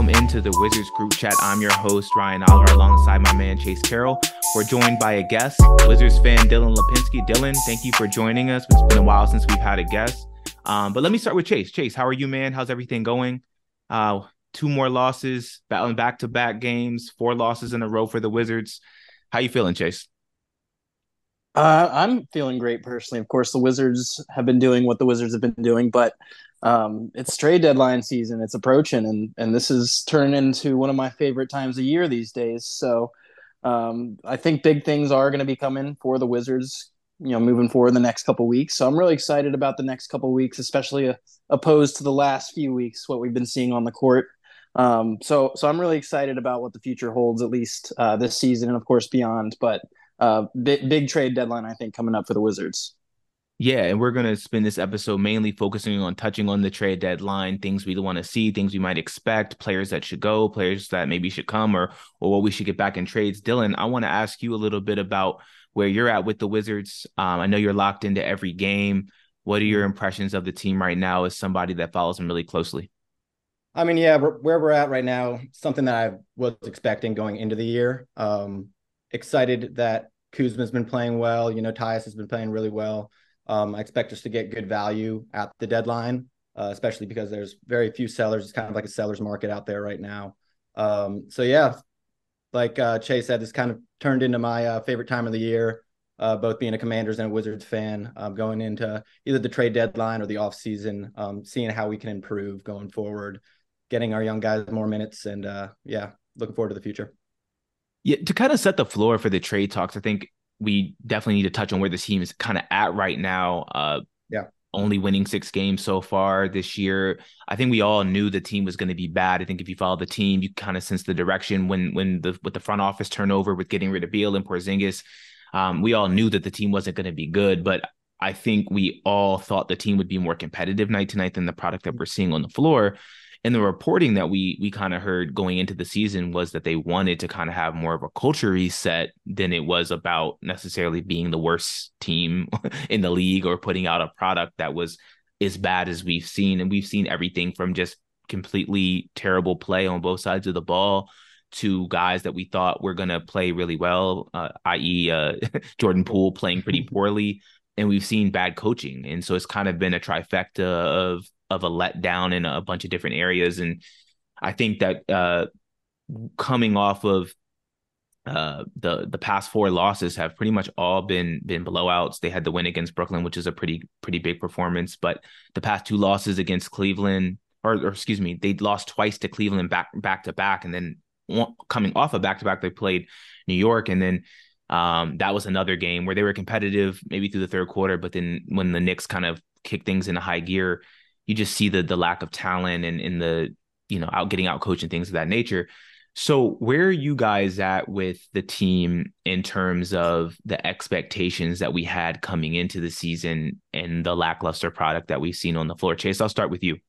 welcome into the Wizards group chat. I'm your host, Ryan Oliver, alongside my man, Chase Carroll. We're joined by a guest, Wizards fan Dylan Lipinski. Dylan, thank you for joining us. It's been a while since we've had a guest. But let me start with Chase. Chase, how are you, man? How's everything going? Two more losses, battling back-to-back games, 4 losses in a row for the Wizards. How you feeling, Chase? I'm feeling great personally. Of course, the Wizards have been doing what the Wizards have been doing, but it's trade deadline season. It's approaching, and this is turned into one of my favorite times of year these days. So I think big things are going to be coming for the Wizards, moving forward the next couple weeks. So I'm really excited about the next couple weeks, especially opposed to the last few weeks, what we've been seeing on the court. So I'm really excited about what the future holds, at least this season, and of course beyond. But big trade deadline, I think, coming up for the Wizards. Yeah, and we're going to spend this episode mainly focusing on touching on the trade deadline, things we want to see, things we might expect, players that should go, players that maybe should come, or what we should get back in trades. Dylan, I want to ask you a little bit about where you're at with the Wizards. I know you're locked into every game. What are your impressions of the team right now as somebody that follows them really closely? I mean, yeah, where we're at right now, something that I was expecting going into the year. Excited that Kuzma's been playing well. Tyus has been playing really well. I expect us to get good value at the deadline, especially because there's very few sellers. It's kind of like a seller's market out there right now. So yeah, like Chase said, this kind of turned into my favorite time of the year, both being a Commanders and a Wizards fan, going into either the trade deadline or the offseason, seeing how we can improve going forward, getting our young guys more minutes, and yeah, looking forward to the future. Yeah, to kind of set the floor for the trade talks, I think we definitely need to touch on where the team is kind of at right now. Yeah. Only winning 6 games so far this year. I think we all knew the team was going to be bad. I think if you follow the team, you kind of sense the direction with the front office turnover, with getting rid of Beal and Porzingis. We all knew that the team wasn't going to be good, but I think we all thought the team would be more competitive night to night than the product that we're seeing on the floor. And the reporting that we kind of heard going into the season was that they wanted to kind of have more of a culture reset than it was about necessarily being the worst team in the league or putting out a product that was as bad as we've seen. And we've seen everything from just completely terrible play on both sides of the ball to guys that we thought were going to play really well, i.e. Jordan Poole playing pretty poorly. And we've seen bad coaching. And so it's kind of been a trifecta of a letdown in a bunch of different areas. And I think that coming off of the past 4 losses have pretty much all been blowouts. They had the win against Brooklyn, which is a pretty big performance, but the past 2 losses against Cleveland, or excuse me, they lost twice to Cleveland back to back, and then coming off of back to back, they played New York, and then that was another game where they were competitive maybe through the third quarter, but then when the Knicks kind of kicked things into high gear, you just see the lack of talent and in the getting out coached and things of that nature. So where are you guys at with the team in terms of the expectations that we had coming into the season and the lackluster product that we've seen on the floor? Chase, I'll start with you.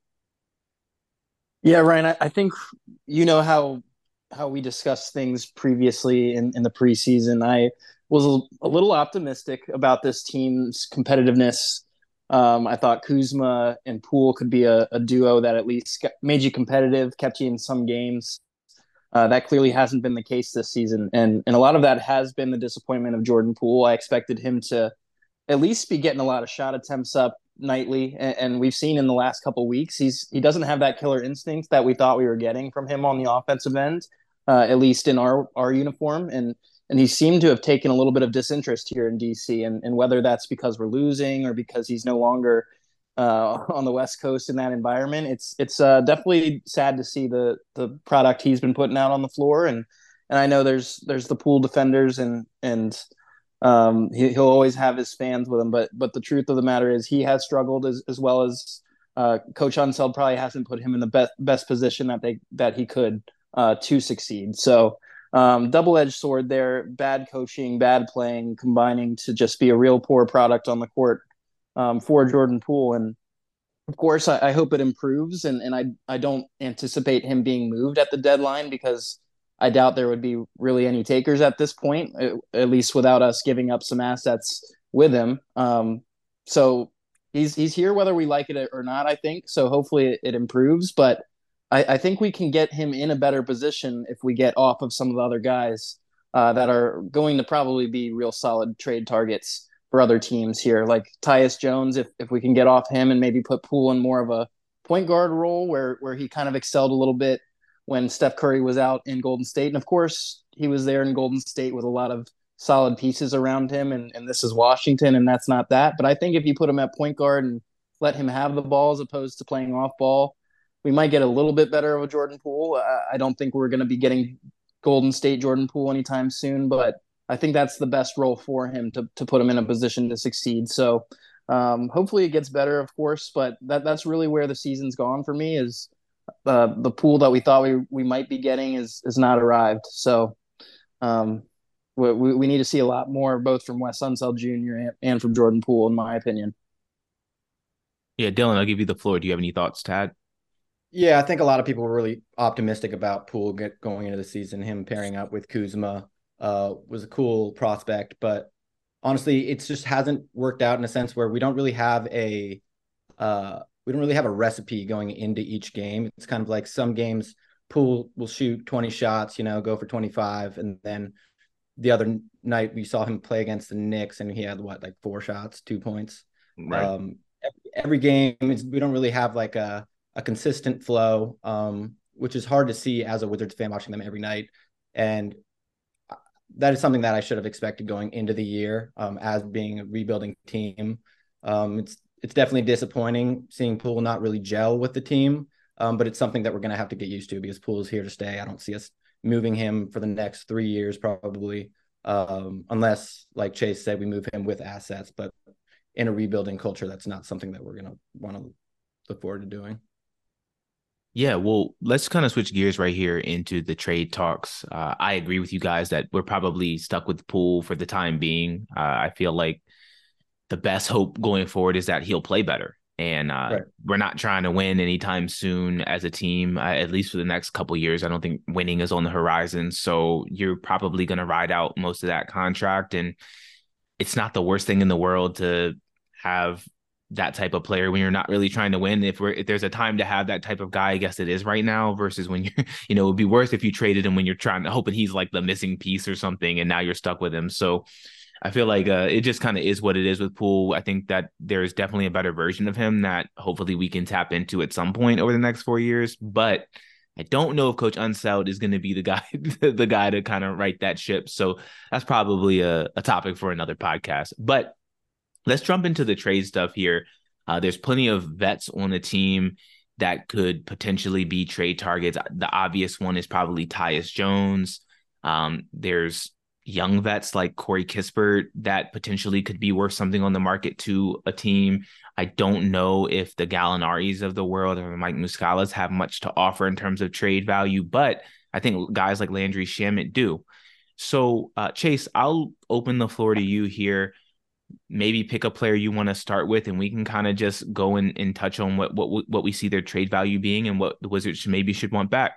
Yeah, Ryan, I think you know how we discussed things previously in the preseason. I was a little optimistic about this team's competitiveness. I thought Kuzma and Poole could be a duo that at least made you competitive, kept you in some games. That clearly hasn't been the case this season, and a lot of that has been the disappointment of Jordan Poole. I expected him to at least be getting a lot of shot attempts up nightly, and we've seen in the last couple of weeks he doesn't have that killer instinct that we thought we were getting from him on the offensive end, at least in our uniform, and he seemed to have taken a little bit of disinterest here in DC, and whether that's because we're losing or because he's no longer on the West Coast in that environment, it's definitely sad to see the product he's been putting out on the floor, and I know there's the Poole defenders and he'll always have his fans with him, but the truth of the matter is he has struggled as well as Coach Unseld probably hasn't put him in the best position that he could to succeed. So double-edged sword there, bad coaching, bad playing, combining to just be a real poor product on the court for Jordan Poole. And of course, I hope it improves, and I don't anticipate him being moved at the deadline because I doubt there would be really any takers at this point, at least without us giving up some assets with him. So he's here whether we like it or not, I think. So hopefully it improves. But I think we can get him in a better position if we get off of some of the other guys that are going to probably be real solid trade targets for other teams here, like Tyus Jones. If we can get off him and maybe put Poole in more of a point guard role where he kind of excelled a little bit when Steph Curry was out in Golden State, and of course he was there in Golden State with a lot of solid pieces around him, and this is Washington, and that's not that. But I think if you put him at point guard and let him have the ball as opposed to playing off ball, we might get a little bit better of a Jordan Poole. I don't think we're going to be getting Golden State Jordan Poole anytime soon, but I think that's the best role for him to put him in a position to succeed. So hopefully it gets better, of course, but that's really where the season's gone for me is the Poole that we thought we might be getting is not arrived. So um, we need to see a lot more both from Wes Unseld Jr. and from Jordan Poole, in my opinion. Yeah, Dylan, I'll give you the floor. Do you have any thoughts to add? Yeah, I think a lot of people were really optimistic about Poole going into the season. Him pairing up with Kuzma was a cool prospect, but honestly, it just hasn't worked out in a sense where we don't really have a recipe going into each game. It's kind of like some games Poole will shoot 20 shots, go for 25, and then the other night we saw him play against the Knicks and he had like 4 shots, 2 points. Right. Every game we don't really have like a consistent flow, which is hard to see as a Wizards fan watching them every night. And that is something that I should have expected going into the year as being a rebuilding team. It's definitely disappointing seeing Poole not really gel with the team, but it's something that we're going to have to get used to because Poole is here to stay. I don't see us moving him for the next 3 years probably, unless, like Chase said, we move him with assets. But in a rebuilding culture, that's not something that we're going to want to look forward to doing. Yeah, well, let's kind of switch gears right here into the trade talks. I agree with you guys that we're probably stuck with Poole for the time being. I feel like the best hope going forward is that he'll play better. And Right. we're not trying to win anytime soon as a team, at least for the next couple of years. I don't think winning is on the horizon. So you're probably going to ride out most of that contract. And it's not the worst thing in the world to have that type of player when you're not really trying to win. If there's a time to have that type of guy, I guess it is right now versus when you're, it would be worse if you traded him when you're trying to hoping he's like the missing piece or something and now you're stuck with him. So I feel like it just kind of is what it is with Poole. I think that there's definitely a better version of him that hopefully we can tap into at some point over the next 4 years. But I don't know if Coach Unseld is going to be the guy, the guy to kind of right that ship. So that's probably a topic for another podcast. But let's jump into the trade stuff here. There's plenty of vets on the team that could potentially be trade targets. The obvious one is probably Tyus Jones. There's young vets like Corey Kispert that potentially could be worth something on the market to a team. I don't know if the Gallinaris of the world or the Mike Muscalas have much to offer in terms of trade value, but I think guys like Landry Shamet do. So, Chase, I'll open the floor to you here. Maybe pick a player you want to start with, and we can kind of just go and touch on what we see their trade value being and what the Wizards maybe should want back.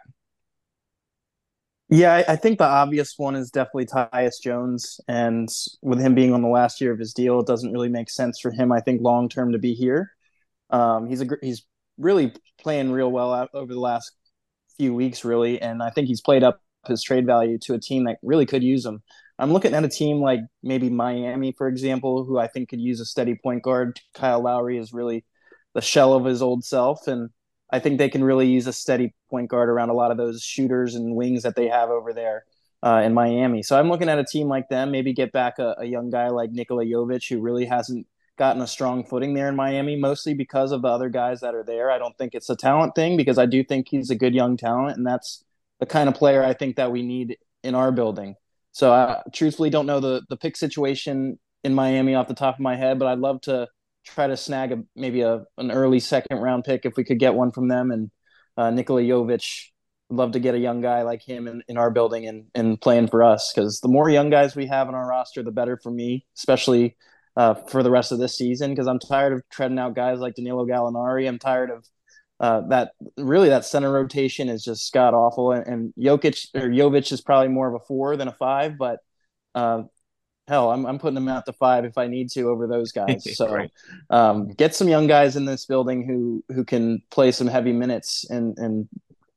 Yeah, I think the obvious one is definitely Tyus Jones. And with him being on the last year of his deal, it doesn't really make sense for him, I think, long term to be here. He's really playing real well out over the last few weeks, really. And I think he's played up his trade value to a team that really could use him. I'm looking at a team like maybe Miami, for example, who I think could use a steady point guard. Kyle Lowry is really the shell of his old self. And I think they can really use a steady point guard around a lot of those shooters and wings that they have over there in Miami. So I'm looking at a team like them, maybe get back a young guy like Nikola Jovic, who really hasn't gotten a strong footing there in Miami, mostly because of the other guys that are there. I don't think it's a talent thing because I do think he's a good young talent, and that's the kind of player I think that we need in our building. So I truthfully don't know the pick situation in Miami off the top of my head, but I'd love to try to snag maybe an early second round pick if we could get one from them. And Nikola Jovic, would love to get a young guy like him in our building and playing for us, because the more young guys we have on our roster, the better for me, especially for the rest of this season, because I'm tired of treading out guys like Danilo Gallinari. I'm tired of that center rotation is just god awful, and Jovic is probably more of a 4 than a 5, but hell, I'm putting him out to 5 if I need to over those guys. So Right. get some young guys in this building who can play some heavy minutes and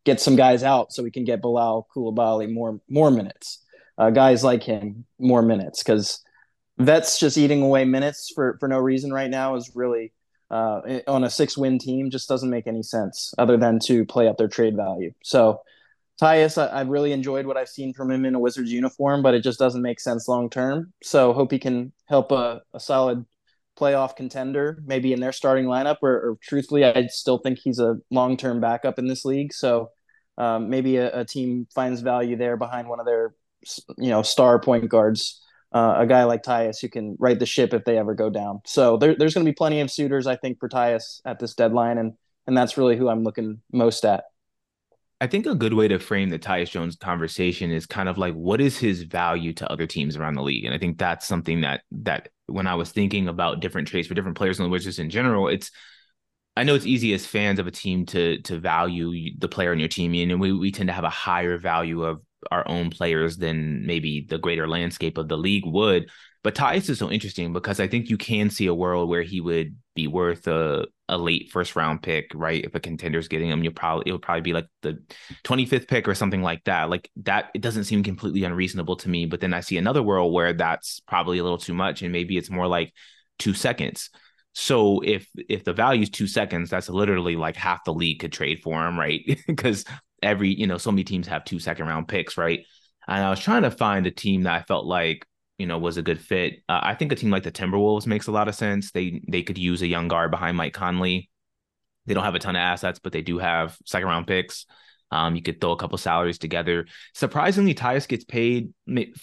get some guys out so we can get Bilal Koulibaly more minutes. Guys like him more minutes, because Vet's just eating away minutes for no reason right now is really on a 6-win team just doesn't make any sense other than to play up their trade value. So Tyus, I really enjoyed what I've seen from him in a Wizards uniform, but it just doesn't make sense long term. So hope he can help a solid playoff contender, maybe in their starting lineup. Or truthfully, I still think he's a long term backup in this league. So maybe a team finds value there behind one of their star point guards. A guy like Tyus who can right the ship if they ever go down. So there's going to be plenty of suitors, I think, for Tyus at this deadline, and that's really who I'm looking most at. I think a good way to frame the Tyus Jones conversation is kind of like, what is his value to other teams around the league? And I think that's something that when I was thinking about different trades for different players in the Wizards in general, I know it's easy as fans of a team to value the player in your team, and we tend to have a higher value of our own players than maybe the greater landscape of the league would. But Tyus is so interesting because I think you can see a world where he would be worth a late first round pick, right? If a contender's getting him, it'll probably be like the 25th pick or something like that. Like that, it doesn't seem completely unreasonable to me. But then I see another world where that's probably a little too much, and maybe it's more like 2 seconds. So if the value is 2 seconds, that's literally like half the league could trade for him, right? Because so many teams have 2 second round picks, right? And I was trying to find a team that I felt like, was a good fit. I think a team like the Timberwolves makes a lot of sense. They could use a young guard behind Mike Conley. They don't have a ton of assets, but they do have second round picks. You could throw a couple salaries together. Surprisingly, Tyus gets paid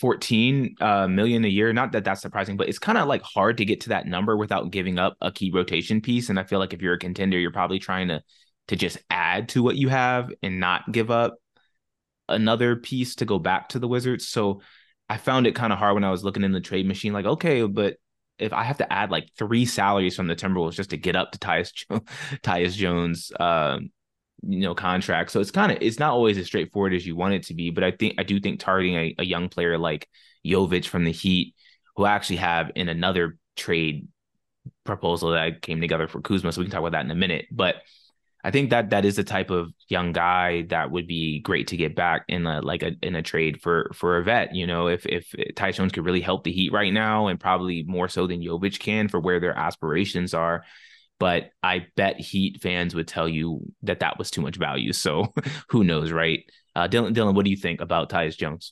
$14 million a year. Not that that's surprising, but it's kind of like hard to get to that number without giving up a key rotation piece. And I feel like if you're a contender, you're probably trying to just add to what you have and not give up another piece to go back to the Wizards. So I found it kind of hard when I was looking in the trade machine, like, okay, but if I have to add like 3 salaries from the Timberwolves just to get up to Tyus Jones, contract. So it's not always as straightforward as you want it to be. But I do think targeting a young player like Jovic from the Heat, who I actually have in another trade proposal that came together for Kuzma, so we can talk about that in a minute. But I think that is the type of young guy that would be great to get back in a trade for a vet. If Tyus Jones could really help the Heat right now, and probably more so than Jovic can for where their aspirations are. But I bet Heat fans would tell you that was too much value. So who knows, right? Dylan, what do you think about Tyus Jones?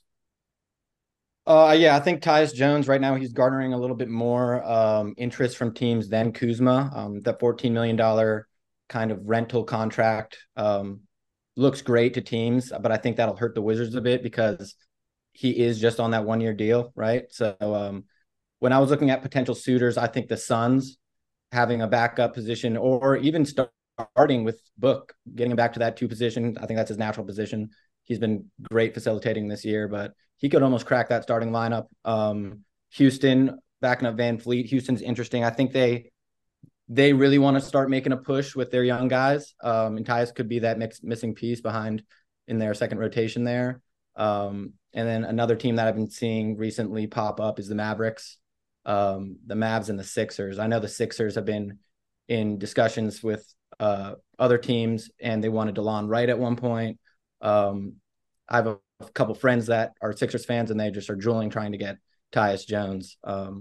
Yeah, I think Tyus Jones right now, he's garnering a little bit more interest from teams than Kuzma. That $14 million kind of rental contract looks great to teams, but I think that'll hurt the Wizards a bit because he is just on that 1-year deal, right? So when I was looking at potential suitors, I think the Suns having a backup position, or even starting with Book, getting him back to that 2 position. I think that's his natural position. He's been great facilitating this year, but he could almost crack that starting lineup. Houston backing up Van Fleet. Houston's interesting. I think they really want to start making a push with their young guys. And Tyus could be that missing piece behind in their second rotation there. And then another team that I've been seeing recently pop up is the Mavericks. The Mavs and the Sixers. I know the Sixers have been in discussions with other teams, and they wanted DeLon Wright at one point. I have a couple friends that are Sixers fans, and they just are drooling trying to get Tyus Jones.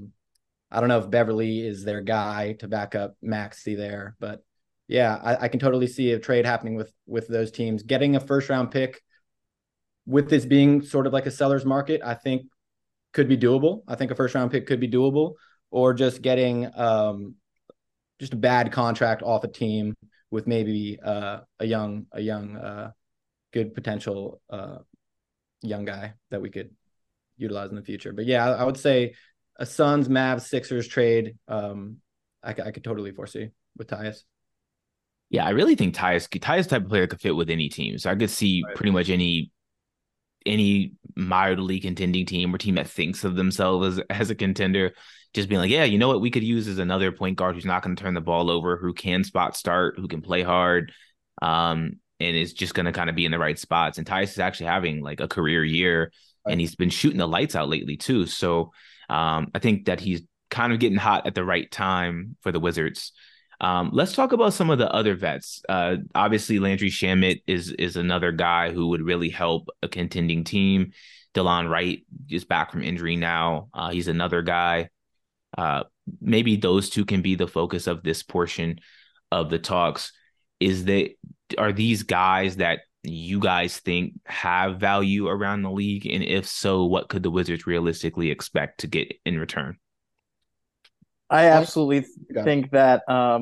I don't know if Beverly is their guy to back up Maxey there, but yeah, I can totally see a trade happening with those teams. Getting a first-round pick with this being sort of like a seller's market, I think could be doable. I think a first-round pick could be doable, or just getting just a bad contract off a team with maybe a young good potential young guy that we could utilize in the future. But yeah, I would say a Suns, Mavs, Sixers trade, I could totally foresee with Tyus. Yeah, I really think Tyus type of player could fit with any team. So I could see pretty much any mildly contending team or team that thinks of themselves as a contender, just being like, yeah, you know what we could use is another point guard who's not going to turn the ball over, who can spot start, who can play hard, and is just going to kind of be in the right spots. And Tyus is actually having like a career year, and he's been shooting the lights out lately too. So I think that he's kind of getting hot at the right time for the Wizards. Let's talk about some of the other vets. Obviously, Landry Shamet is another guy who would really help a contending team. DeLon Wright is back from injury now. He's another guy. Uh, Maybe those two can be the focus of this portion of the talks. Are these guys that you guys think have value around the league? And if so, what could the Wizards realistically expect to get in return? I absolutely think that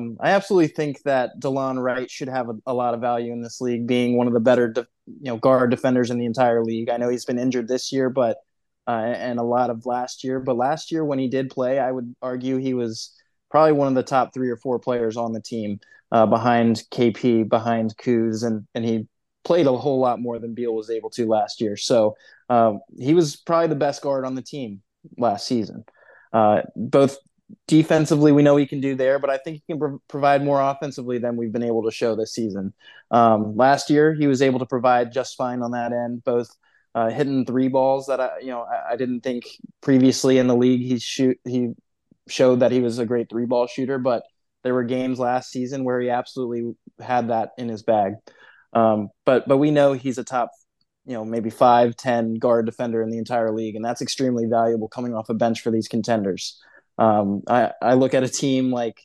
DeLon Wright should have a lot of value in this league, being one of the better guard defenders in the entire league. I know he's been injured this year, but and a lot of last year. But last year when he did play, I would argue he was probably one of the top 3 or 4 players on the team, behind KP, behind Kuz, and he played a whole lot more than Beal was able to last year. So he was probably the best guard on the team last season. Both defensively, we know he can do there, but I think he can provide more offensively than we've been able to show this season. Last year, he was able to provide just fine on that end, both hitting 3 balls that I didn't think previously in the league he showed that he was a great 3-ball shooter, but there were games last season where he absolutely had that in his bag. But we know he's a top, maybe 5-10 guard defender in the entire league, and that's extremely valuable coming off a bench for these contenders. I look at a team like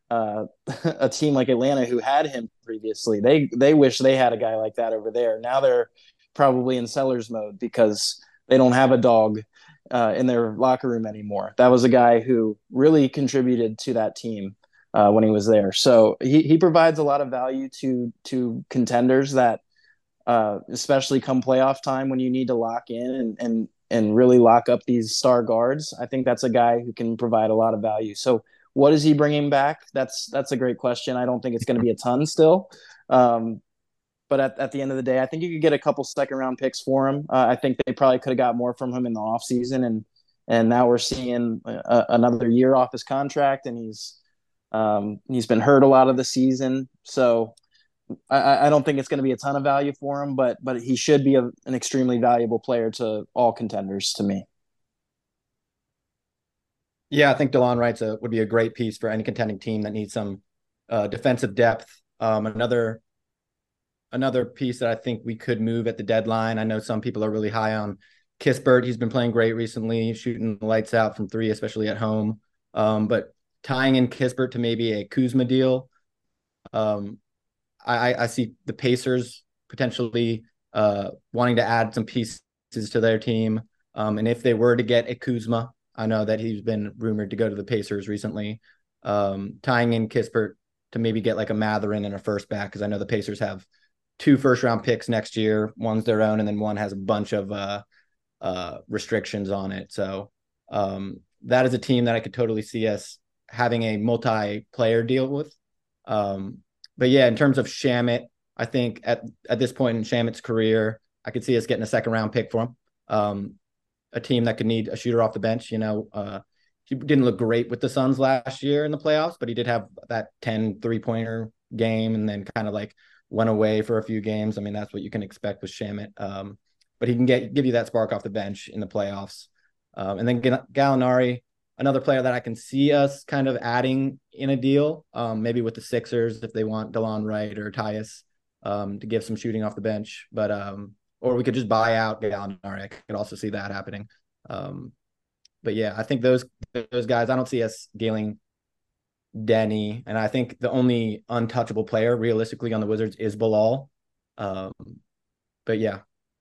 Atlanta who had him previously. They wish they had a guy like that over there. Now they're probably in seller's mode because they don't have a dog in their locker room anymore. That was a guy who really contributed to that team when he was there. So he provides a lot of value to contenders that especially come playoff time when you need to lock in and really lock up these star guards. I think that's a guy who can provide a lot of value. So what is he bringing back? That's a great question. I don't think it's going to be a ton still. But at the end of the day, I think you could get a couple second-round picks for him. I think they probably could have got more from him in the offseason, and now we're seeing another year off his contract, and he's been hurt a lot of the season. So I don't think it's going to be a ton of value for him, but he should be an extremely valuable player to all contenders to me. Yeah, I think DeLon Wright would be a great piece for any contending team that needs some defensive depth. Another piece that I think we could move at the deadline. I know some people are really high on Kispert. He's been playing great recently, shooting the lights out from 3, especially at home. But tying in Kispert to maybe a Kuzma deal, I see the Pacers potentially wanting to add some pieces to their team. And if they were to get a Kuzma, I know that he's been rumored to go to the Pacers recently, tying in Kispert to maybe get like a Mathurin and a first back, because I know the Pacers have 2 first-round picks next year. One's their own, and then one has a bunch of restrictions on it. So that is a team that I could totally see us having a multi-player deal with. But yeah, in terms of Shamet, I think at this point in Shamet's career, I could see us getting a second-round pick for him. A team that could need a shooter off the bench. He didn't look great with the Suns last year in the playoffs, but he did have that 10 3-pointer game and then kind of like went away for a few games. I mean, that's what you can expect with Shamet. But he can give you that spark off the bench in the playoffs. And then Gallinari, another player that I can see us kind of adding in a deal, maybe with the Sixers if they want DeLon Wright or Tyus to give some shooting off the bench. But or we could just buy out Gallinari. I could also see that happening. But yeah, I think those guys, I don't see us dealing Denny. And I think the only untouchable player realistically on the Wizards is Bilal. But yeah.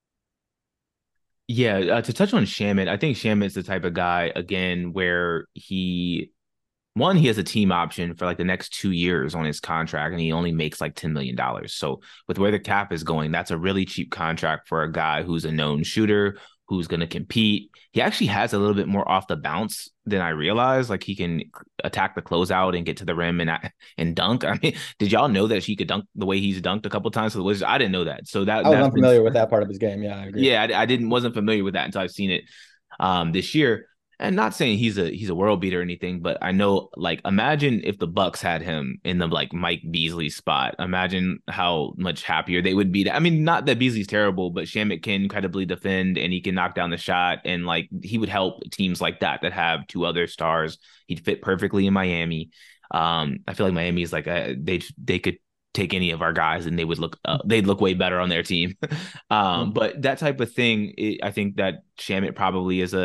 Yeah, to touch on Shamet, I think Shamet's the type of guy, again, where he has a team option for like the next 2 years on his contract, and he only makes like $10 million. So with where the cap is going, that's a really cheap contract for a guy who's a known shooter, who's going to compete. He actually has a little bit more off the bounce than I realized. Like he can attack the closeout and get to the rim and dunk. I mean, did y'all know that he could dunk the way he's dunked a couple times for the Wizards? I didn't know that. So I was unfamiliar with that part of his game. Yeah, I agree. Yeah, I wasn't familiar with that until I've seen it this year. And not saying he's a world beater or anything, but I know, like, imagine if the Bucks had him in the like Mike Beasley spot. Imagine how much happier they would be. I mean, not that Beasley's terrible, but Shamet can incredibly defend and he can knock down the shot, and like he would help teams like that have 2 other stars. He'd fit perfectly in Miami. I feel like Miami's like they could take any of our guys and they'd look way better on their team. But that type of thing, I think that Shamet probably is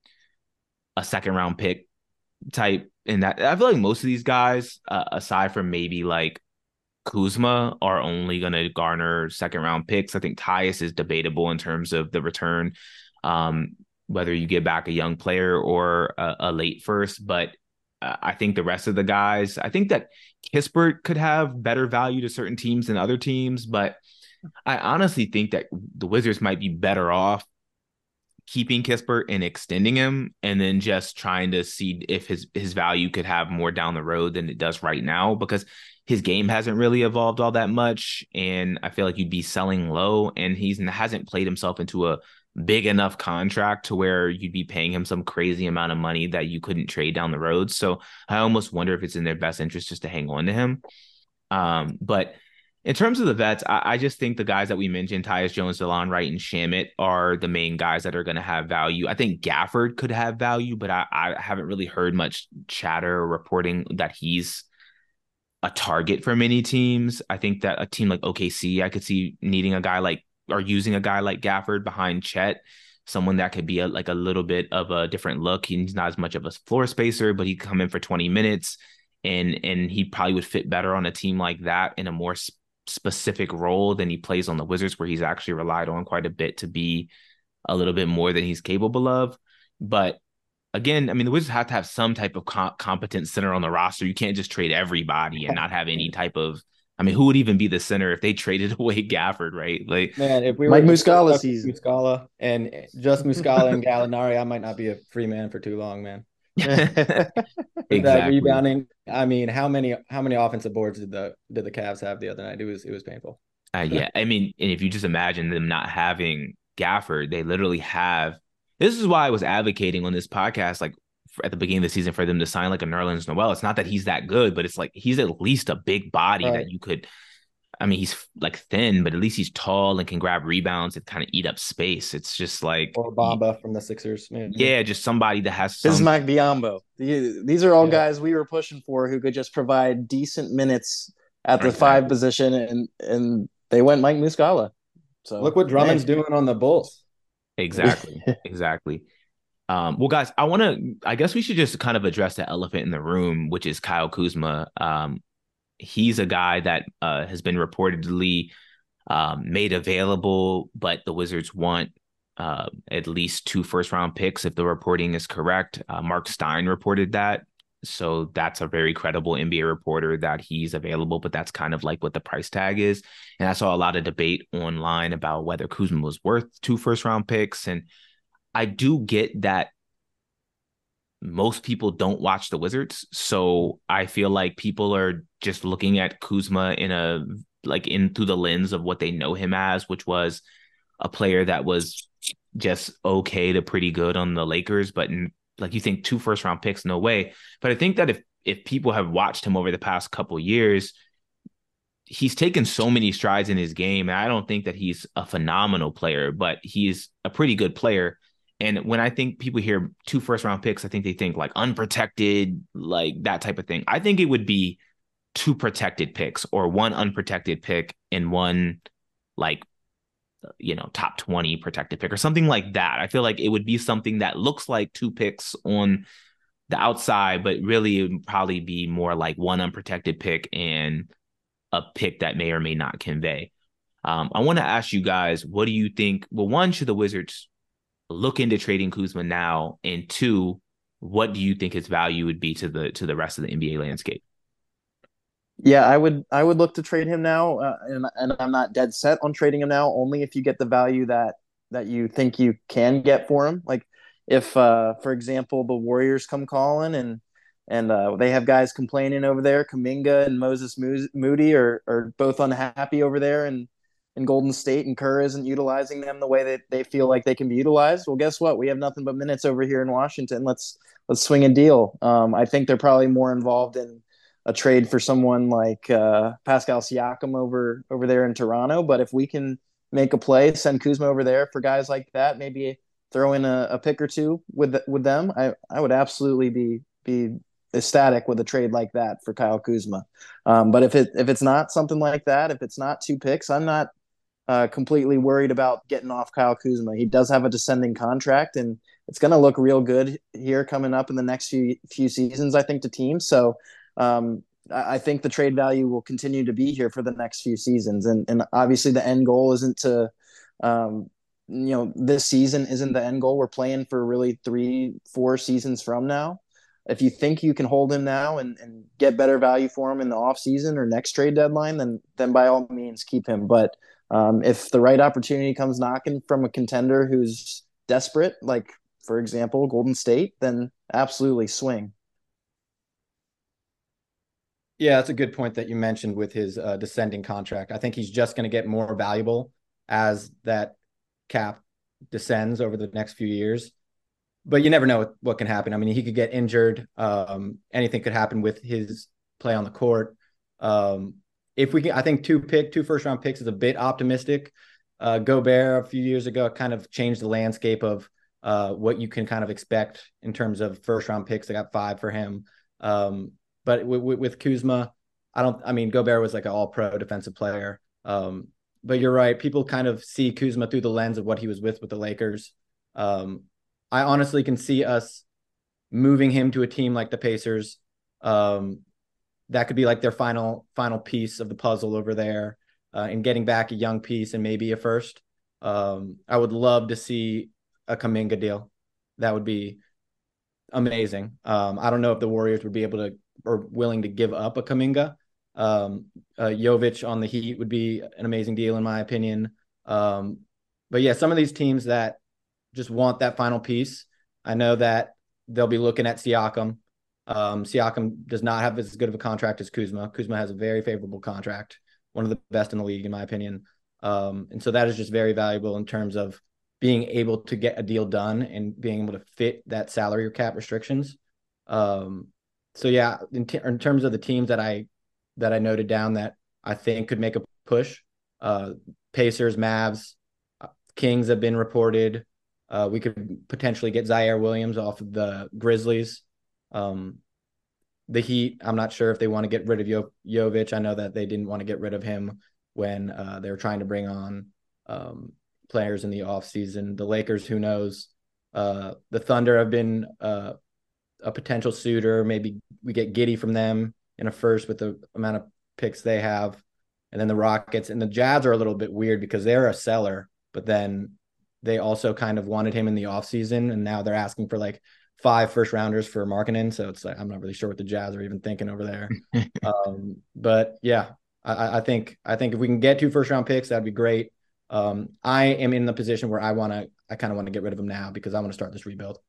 a second round pick type. And that I feel like most of these guys, aside from maybe like Kuzma, are only going to garner second round picks. I think Tyus is debatable in terms of the return, whether you get back a young player or a late first. But I think the rest of the guys, I think that Kispert could have better value to certain teams than other teams. But I honestly think that the Wizards might be better off keeping Kispert and extending him, and then just trying to see if his value could have more down the road than it does right now, because his game hasn't really evolved all that much. And I feel like you'd be selling low, and hasn't played himself into a big enough contract to where you'd be paying him some crazy amount of money that you couldn't trade down the road. So I almost wonder if it's in their best interest just to hang on to him. But in terms of the vets, I just think the guys that we mentioned, Tyus Jones, Delon Wright, and Shamet, are the main guys that are going to have value. I think Gafford could have value, but I haven't really heard much chatter or reporting that he's a target for many teams. I think that a team like OKC, I could see needing a guy like, or using a guy like Gafford behind Chet, someone that could be a little bit of a different look. He's not as much of a floor spacer, but he'd come in for 20 minutes, and he probably would fit better on a team like that in a more specific role than he plays on the Wizards, where he's actually relied on quite a bit to be a little bit more than he's capable of. But again, I mean, the Wizards have to have some type of competent center on the roster. You can't just trade everybody and not have any type of, I mean, who would even be the center if they traded away Gafford, right? Like, man, if we Mike were Muscala season, Muscala and just Muscala and Gallinari, I might not be a free man for too long, man. exactly. That rebounding. I mean, how many offensive boards did the Cavs have the other night? It was painful. Yeah, I mean, and if you just imagine them not having Gafford, they literally have. This is why I was advocating on this podcast, like at the beginning of the season, for them to sign like a Nerlens Noel. It's not that he's that good, but it's like he's at least a big body that you could. I mean, he's like thin, but at least he's tall and can grab rebounds and kind of eat up space. It's just like, or Bamba from the Sixers. Yeah, just somebody that has some. Bismack Biyombo. These are all guys we were pushing for who could just provide decent minutes at the five position, and they went Mike Muscala. So look what Drummond's doing on the Bulls. Exactly. Well, guys, I guess we should just kind of address the elephant in the room, which is Kyle Kuzma. He's a guy that has been reportedly made available, but the Wizards want at least 2 first-round picks if the reporting is correct. Mark Stein reported that. So that's a very credible NBA reporter that he's available, but that's kind of like what the price tag is. And I saw a lot of debate online about whether Kuzma was worth 2 first-round picks. And I do get that most people don't watch the Wizards. So I feel like people are just looking at Kuzma through the lens of what they know him as, which was a player that was just okay to pretty good on the Lakers. But like, you think 2 first-round picks, no way. But I think that if people have watched him over the past couple years, he's taken so many strides in his game. And I don't think that he's a phenomenal player, but he's a pretty good player. And when I think people hear 2 first-round picks, I think they think like unprotected, like that type of thing. I think it would be 2 protected picks, or 1 unprotected pick and 1 like, top 20 protected pick or something like that. I feel like it would be something that looks like 2 picks on the outside, but really it would probably be more like 1 unprotected pick and a pick that may or may not convey. I want to ask you guys, what do you think? Well, 1, should the Wizards look into trading Kuzma now? And 2, what do you think his value would be to the rest of the NBA landscape? Yeah, I would look to trade him now, and I'm not dead set on trading him now. Only if you get the value that you think you can get for him. Like if, for example, the Warriors come calling and they have guys complaining over there. Kuminga and Moses Moody are both unhappy over there in Golden State, and Kerr isn't utilizing them the way that they feel like they can be utilized. Well, guess what? We have nothing but minutes over here in Washington. Let's swing a deal. I think they're probably more involved in a trade for someone like Pascal Siakam over there in Toronto. But if we can make a play, send Kuzma over there for guys like that, maybe throw in a pick or 2 with them, I would absolutely be ecstatic with a trade like that for Kyle Kuzma. But if it's not something like that, if it's not 2 picks, I'm not completely worried about getting off Kyle Kuzma. He does have a descending contract, and it's going to look real good here coming up in the next few seasons, I think, to teams. So I think the trade value will continue to be here for the next few seasons. And obviously the end goal isn't to, this season isn't the end goal. We're playing for really 3-4 seasons from now. If you think you can hold him now and get better value for him in the offseason or next trade deadline, then by all means keep him. But if the right opportunity comes knocking from a contender who's desperate, like, for example, Golden State, then absolutely swing. Yeah, that's a good point that you mentioned with his descending contract. I think he's just going to get more valuable as that cap descends over the next few years. But you never know what can happen. I mean, he could get injured. Anything could happen with his play on the court. If we can, I think 2 first-round picks is a bit optimistic. Gobert a few years ago kind of changed the landscape of what you can kind of expect in terms of first-round picks. I got 5 for him. But with Kuzma, Gobert was like an all-pro defensive player. But you're right. People kind of see Kuzma through the lens of what he was with the Lakers. I honestly can see us moving him to a team like the Pacers. That could be like their final piece of the puzzle over there, and getting back a young piece and maybe a first. I would love to see a Kuminga deal. That would be amazing. I don't know if the Warriors would be able to or willing to give up a Kuminga. Jovic on the Heat would be an amazing deal in my opinion. But yeah, some of these teams that just want that final piece, I know that they'll be looking at Siakam. Siakam does not have as good of a contract as Kuzma. Kuzma has a very favorable contract, one of the best in the league in my opinion. And so that is just very valuable in terms of being able to get a deal done and being able to fit that salary or cap restrictions. So yeah, in terms of the teams that I noted down that I think could make a push, Pacers, Mavs, Kings have been reported. We could potentially get Zaire Williams off of the Grizzlies. The Heat, I'm not sure if they want to get rid of Jovic. I know that they didn't want to get rid of him when they were trying to bring on players in the offseason. The Lakers, who knows? The Thunder have been a potential suitor. Maybe we get Giddey from them in a first with the amount of picks they have. And then the Rockets and the Jazz are a little bit weird because they're a seller, but then they also kind of wanted him in the offseason, and now they're asking for like 5 first-rounders for Markkanen. So it's like I'm not really sure what the Jazz are even thinking over there. But yeah, I think if we can get 2 first-round picks, that'd be great. I am in the position where I kind of want to get rid of him now because I want to start this rebuild.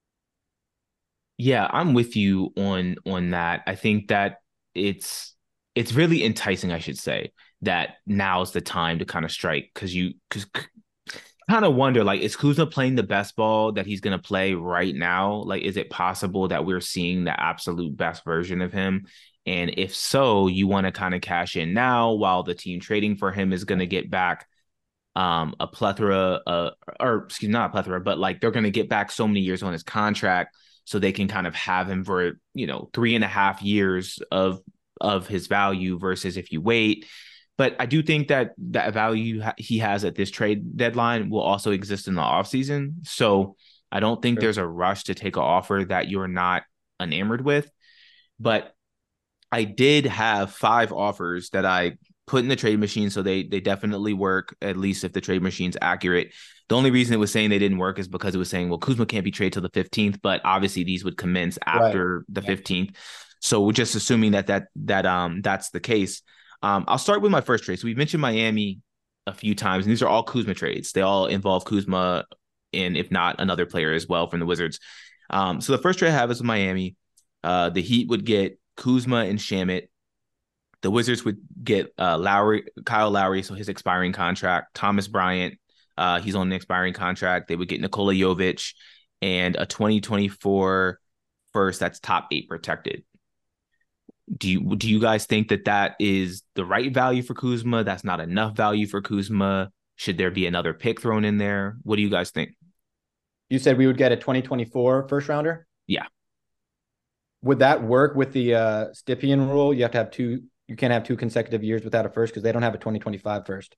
Yeah, I'm with you on that. I think that it's really enticing, I should say, that now's the time to kind of strike because kind of wonder, like, is Kuzma playing the best ball that he's going to play right now? Like, is it possible that we're seeing the absolute best version of him? And if so, you want to kind of cash in now while the team trading for him is going to get back a plethora, or excuse me, not a plethora, but like they're going to get back so many years on his contract so they can kind of have him for, 3.5 years of his value versus if you wait. But I do think that value he has at this trade deadline will also exist in the offseason. So I don't think there's a rush to take an offer that you're not enamored with. But I did have 5 offers that I put in the trade machine, so they definitely work, at least if the trade machine's accurate. The only reason it was saying they didn't work is because it was saying, well, Kuzma can't be traded till the 15th, but obviously these would commence after the 15th. So we're just assuming that's the case. I'll start with my first trade. So we've mentioned Miami a few times, and these are all Kuzma trades. They all involve Kuzma and, if not, another player as well from the Wizards. So the first trade I have is with Miami. The Heat would get Kuzma and Shamet. The Wizards would get Kyle Lowry, so his expiring contract. Thomas Bryant, he's on an expiring contract. They would get Nikola Jovic and a 2024 first that's top 8 protected. Do you guys think that is the right value for Kuzma? That's not enough value for Kuzma? Should there be another pick thrown in there? What do you guys think? You said we would get a 2024 first rounder? Yeah. Would that work with the Stipien rule? You have to have two. You can't have 2 consecutive years without a first because they don't have a 2025 first.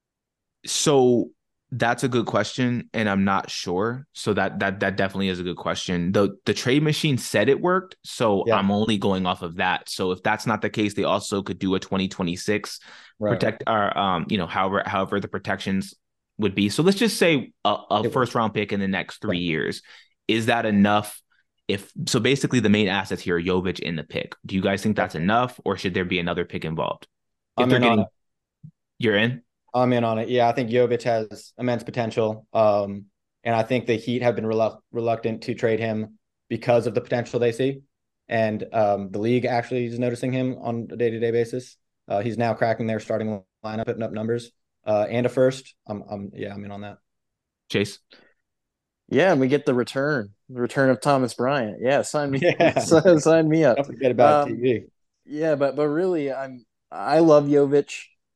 So that's a good question, and I'm not sure. So that definitely is a good question. The trade machine said it worked, so Yeah. I'm only going off of that. So if that's not the case, they also could do a 2026 Right. protect or however the protections would be. So let's just say a first round pick in the next Yeah. 3 years. Is that enough? If so, basically the main assets here are Jovic in the pick. Do you guys think that's enough, or should there be another pick involved? If I'm they're in on getting, it. you're in. I'm in on it. Yeah, I think Jovic has immense potential. And I think the Heat have been reluctant to trade him because of the potential they see. And the league actually is noticing him on a day-to-day basis. He's now cracking their starting lineup, putting up numbers and a first. I'm in on that. Chase. Yeah, and we get the return of Thomas Bryant. Yeah, sign me, Yeah, sign me up. don't forget about Um, TV. yeah, but really, I love Jovic.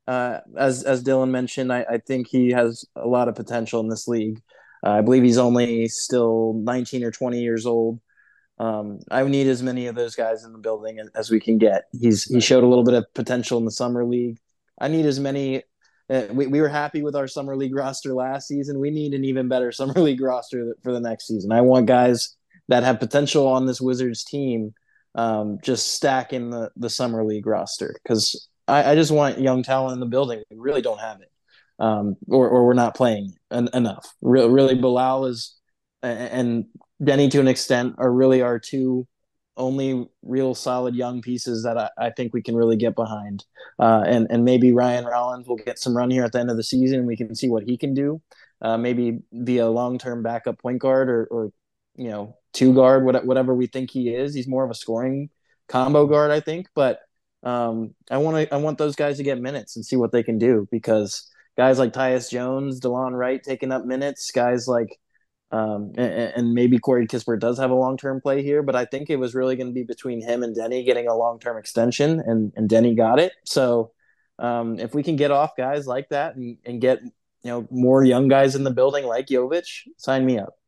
As Dylan mentioned, I think he has a lot of potential in this league. I believe he's only still 19 or 20 years old. I need as many of those guys in the building as we can get. He showed a little bit of potential in the summer league. I need as many. We were happy with our summer league roster last season. We need an even better summer league roster for the next season. I want guys that have potential on this Wizards team, just stack in the summer league roster because I just want young talent in the building. We really don't have it, or we're not playing enough. Really, Bilal is and Denny to an extent are really our two only real solid young pieces that I think we can really get behind. And maybe Ryan Rollins will get some run here at the end of the season. And we can see what he can do. Maybe be a long term backup point guard or two guard, whatever we think he is. He's more of a scoring combo guard, I think. But I want those guys to get minutes and see what they can do because guys like Tyus Jones, DeLon Wright taking up minutes, guys like and maybe Corey Kispert does have a long term play here, but I think it was really going to be between him and Denny getting a long term extension, and Denny got it. So if we can get off guys like that and get more young guys in the building like Jovic, sign me up.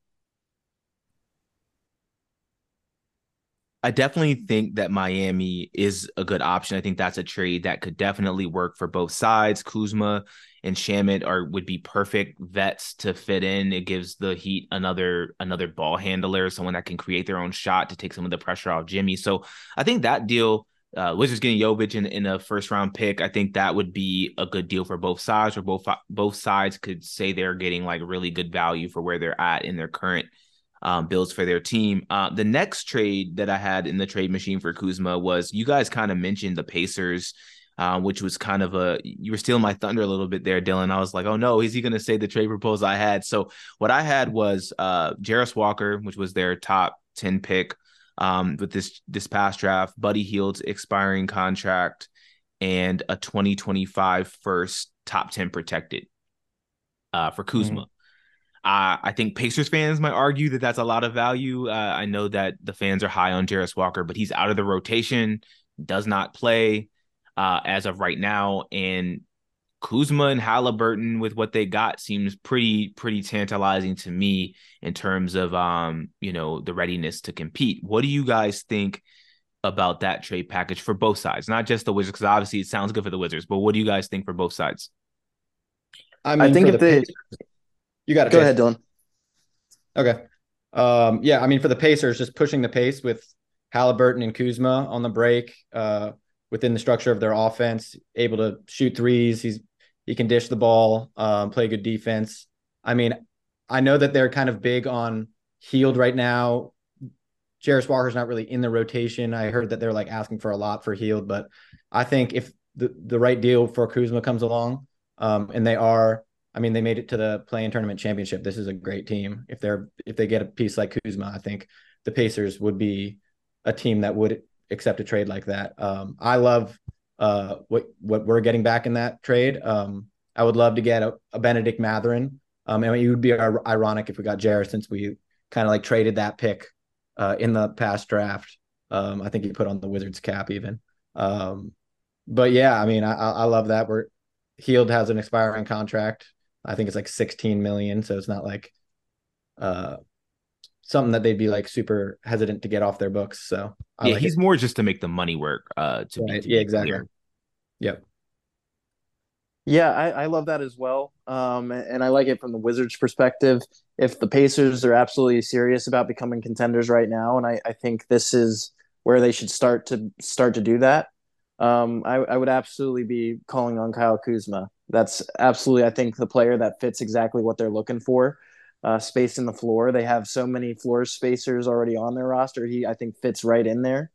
I definitely think that Miami is a good option. I think that's a trade that could definitely work for both sides. Kuzma and Shamit would be perfect vets to fit in. It gives the Heat another ball handler, someone that can create their own shot to take some of the pressure off Jimmy. So I think that deal, Wizards getting Jovic in a first round pick, I think that would be a good deal for both sides. Or both sides could say they're getting like really good value for where they're at in their current builds for their team. The next trade that I had in the trade machine for Kuzma was, you guys kind of mentioned the Pacers, which was kind of you were stealing my thunder a little bit there, Dylan. I was like, oh no, is he going to say the trade proposal I had? So what I had was Jarris Walker, which was their top 10 pick with this past draft, Buddy Hield's expiring contract, and a 2025 first top 10 protected for Kuzma. I think Pacers fans might argue that that's a lot of value. I know that the fans are high on Jarris Walker, but he's out of the rotation, does not play as of right now. And Kuzma and Halliburton with what they got seems pretty tantalizing to me in terms of the readiness to compete. What do you guys think about that trade package for both sides? Not just the Wizards, because obviously it sounds good for the Wizards, but what do you guys think for both sides? I mean, I think for if the Pacers, you got it. Go Chase. ahead, Dylan. Okay. I mean, for the Pacers, just pushing the pace with Halliburton and Kuzma on the break, within the structure of their offense, able to shoot threes. He can dish the ball, play good defense. I mean, I know that they're kind of big on Hield right now. Jarris Walker's not really in the rotation. I heard that they're like asking for a lot for Hield, but I think if the right deal for Kuzma comes along, and they made it to the play-in tournament championship. This is a great team. If they get a piece like Kuzma, I think the Pacers would be a team that would accept a trade like that. I love what we're getting back in that trade. I would love to get a Benedict Mathurin. And it would be ironic if we got Jarris, since we kind of like traded that pick in the past draft. I think he put on the Wizards cap even. But yeah, I mean, I love that. Hield has an expiring contract. I think it's like 16 million. So it's not like something that they'd be like super hesitant to get off their books. So I Yeah, like it. he's more just to make the money work, Right. to Yeah, be exactly. clear. Yep. Yeah, I love that as well. And I like it from the Wizards' perspective. If the Pacers are absolutely serious about becoming contenders right now, and I think this is where they should start to do that, I would absolutely be calling on Kyle Kuzma. That's absolutely, I think, the player that fits exactly what they're looking for. Space in the floor. They have so many floor spacers already on their roster. He, I think, fits right in there.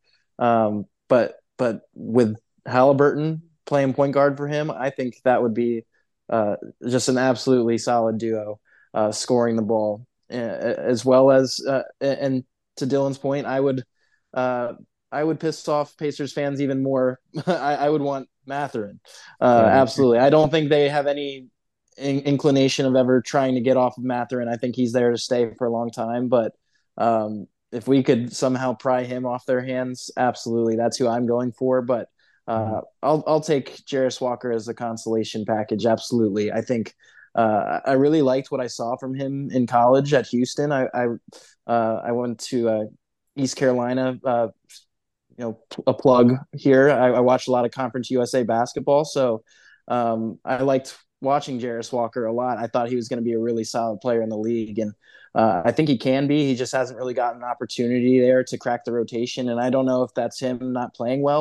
But with Halliburton playing point guard for him, I think that would be uh, just an absolutely solid duo, scoring the ball as well as and to Dylan's point, uh, I would piss off Pacers fans even more. I would want Matherin. Yeah. Absolutely. I don't think they have any inclination of ever trying to get off of Matherin. I think he's there to stay for a long time. But if we could somehow pry him off their hands, absolutely, that's who I'm going for. But I'll take Jarris Walker as a consolation package. Absolutely, I think I really liked what I saw from him in college at Houston. I went to East Carolina. A plug here. I watched a lot of Conference USA basketball, so I liked watching Jarris Walker a lot. I thought he was going to be a really solid player in the league, and I think he can be. He just hasn't really gotten an opportunity there to crack the rotation, and I don't know if that's him not playing well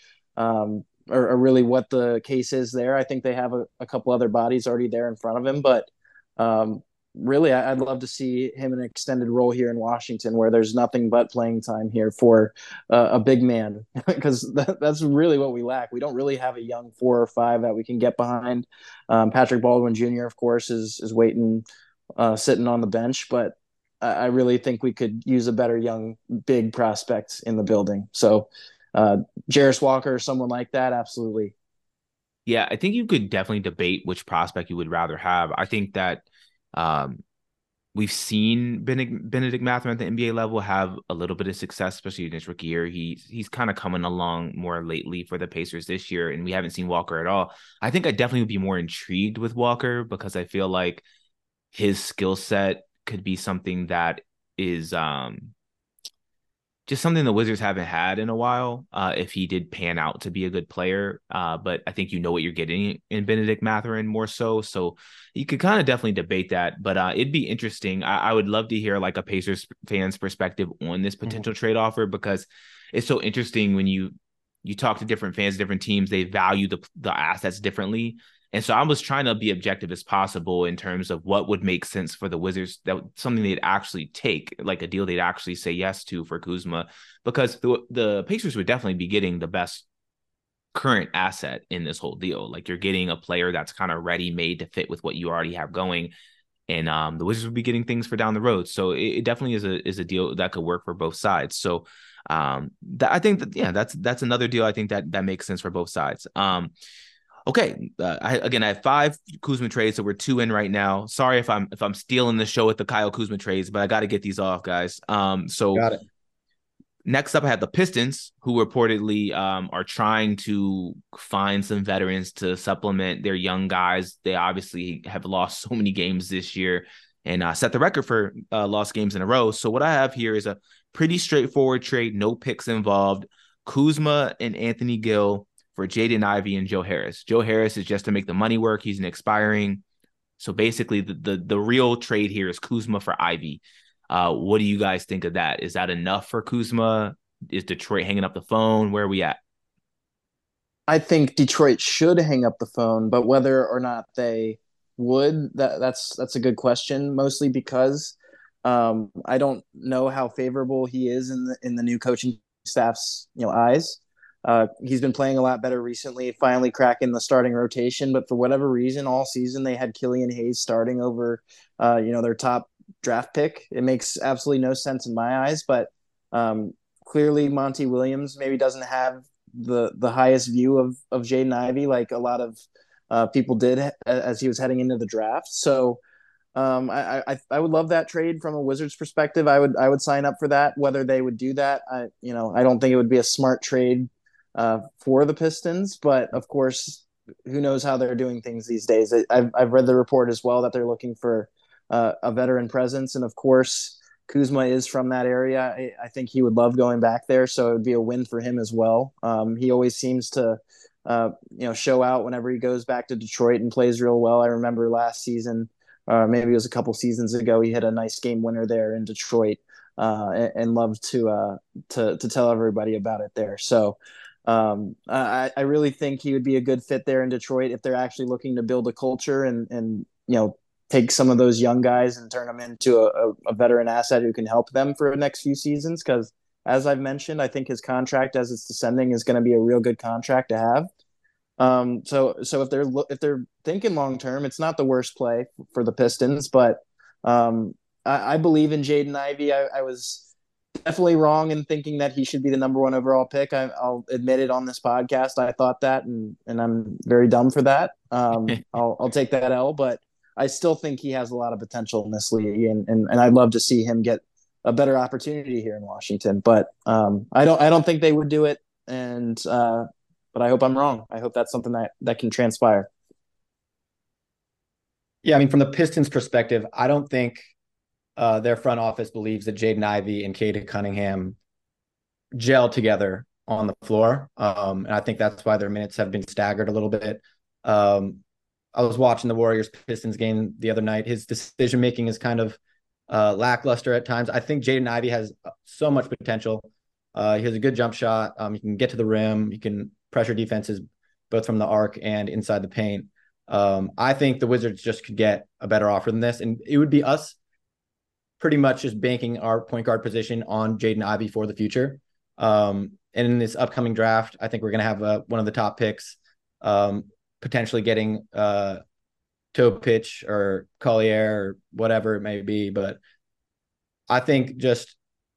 or really what the case is there. I think they have a couple other bodies already there in front of him, but um, really, I'd love to see him in an extended role here in Washington, where there's nothing but playing time here for a big man, because that's really what we lack. We don't really have a young 4 or 5 that we can get behind. Patrick Baldwin Jr., of course, is waiting, sitting on the bench, but I really think we could use a better young big prospect in the building. So, Jarris Walker or someone like that, absolutely. Yeah, I think you could definitely debate which prospect you would rather have. I think that um, we've seen Benedict Mathurin at the NBA level have a little bit of success, especially in his rookie year. He's kind of coming along more lately for the Pacers this year, and we haven't seen Walker at all. I think I definitely would be more intrigued with Walker because I feel like his skill set could be something that is just something the Wizards haven't had in a while. If he did pan out to be a good player, but I think you know what you're getting in Benedict Mathurin more so. So you could kind of definitely debate that, but it'd be interesting. I would love to hear like a Pacers fan's perspective on this potential trade offer because it's so interesting when you talk to different fans, different teams, they value the assets differently. And so I was trying to be objective as possible in terms of what would make sense for the Wizards, that something they'd actually take, like a deal they'd actually say yes to for Kuzma, because the Pacers would definitely be getting the best current asset in this whole deal. Like you're getting a player that's kind of ready made to fit with what you already have going. And the Wizards would be getting things for down the road. So it definitely is a deal that could work for both sides. So I think that, yeah, that's another deal. I think that makes sense for both sides. Okay. I have 5 Kuzma trades, so we're 2 in right now. Sorry if I'm stealing the show with the Kyle Kuzma trades, but I got to get these off, guys. So Got it. next up, I have the Pistons, who reportedly are trying to find some veterans to supplement their young guys. They obviously have lost so many games this year and set the record for lost games in a row. So what I have here is a pretty straightforward trade, no picks involved. Kuzma and Anthony Gill for Jaden Ivey and Joe Harris. Joe Harris is just to make the money work. He's an expiring. So basically, the real trade here is Kuzma for Ivy. What do you guys think of that? Is that enough for Kuzma? Is Detroit hanging up the phone? Where are we at? I think Detroit should hang up the phone, but whether or not they would, that's a good question. Mostly because I don't know how favorable he is in the new coaching staff's eyes. He's been playing a lot better recently, finally cracking the starting rotation. But for whatever reason, all season they had Killian Hayes starting over, their top draft pick. It makes absolutely no sense in my eyes. But um, clearly, Monty Williams maybe doesn't have the highest view of Jaden Ivey like a lot of people did as he was heading into the draft. So I would love that trade from a Wizards perspective. I would sign up for that. Whether they would do that, I don't think it would be a smart trade for the Pistons. But of course, who knows how they're doing things these days? I've read the report as well that they're looking for a veteran presence, and of course, Kuzma is from that area. I think he would love going back there, so it would be a win for him as well. He always seems to, show out whenever he goes back to Detroit and plays real well. I remember last season, maybe it was a couple seasons ago, he had a nice game winner there in Detroit, and loved to tell everybody about it there. So I really think he would be a good fit there in Detroit if they're actually looking to build a culture and take some of those young guys and turn them into a veteran asset who can help them for the next few seasons. Because as I've mentioned, I think his contract as it's descending is going to be a real good contract to have. So if they're thinking long term, it's not the worst play for the Pistons. But I believe in Jaden Ivey. I was definitely wrong in thinking that he should be the number one overall pick. I'll admit it on this podcast. I thought that, and I'm very dumb for that. I'll take that L, but I still think he has a lot of potential in this league, and I'd love to see him get a better opportunity here in Washington. But I don't think they would do it, and but I hope I'm wrong. I hope that's something that can transpire. Yeah, I mean, from the Pistons' perspective, I don't think their front office believes that Jaden Ivey and Cade Cunningham gel together on the floor. And I think that's why their minutes have been staggered a little bit. I was watching the Warriors-Pistons game the other night. His decision-making is kind of lackluster at times. I think Jaden Ivey has so much potential. He has a good jump shot. He can get to the rim. He can pressure defenses both from the arc and inside the paint. I think the Wizards just could get a better offer than this. And it would be us pretty much just banking our point guard position on Jaden Ivey for the future. And in this upcoming draft, I think we're going to have one of the top picks, potentially getting Topic or Collier or whatever it may be. But I think just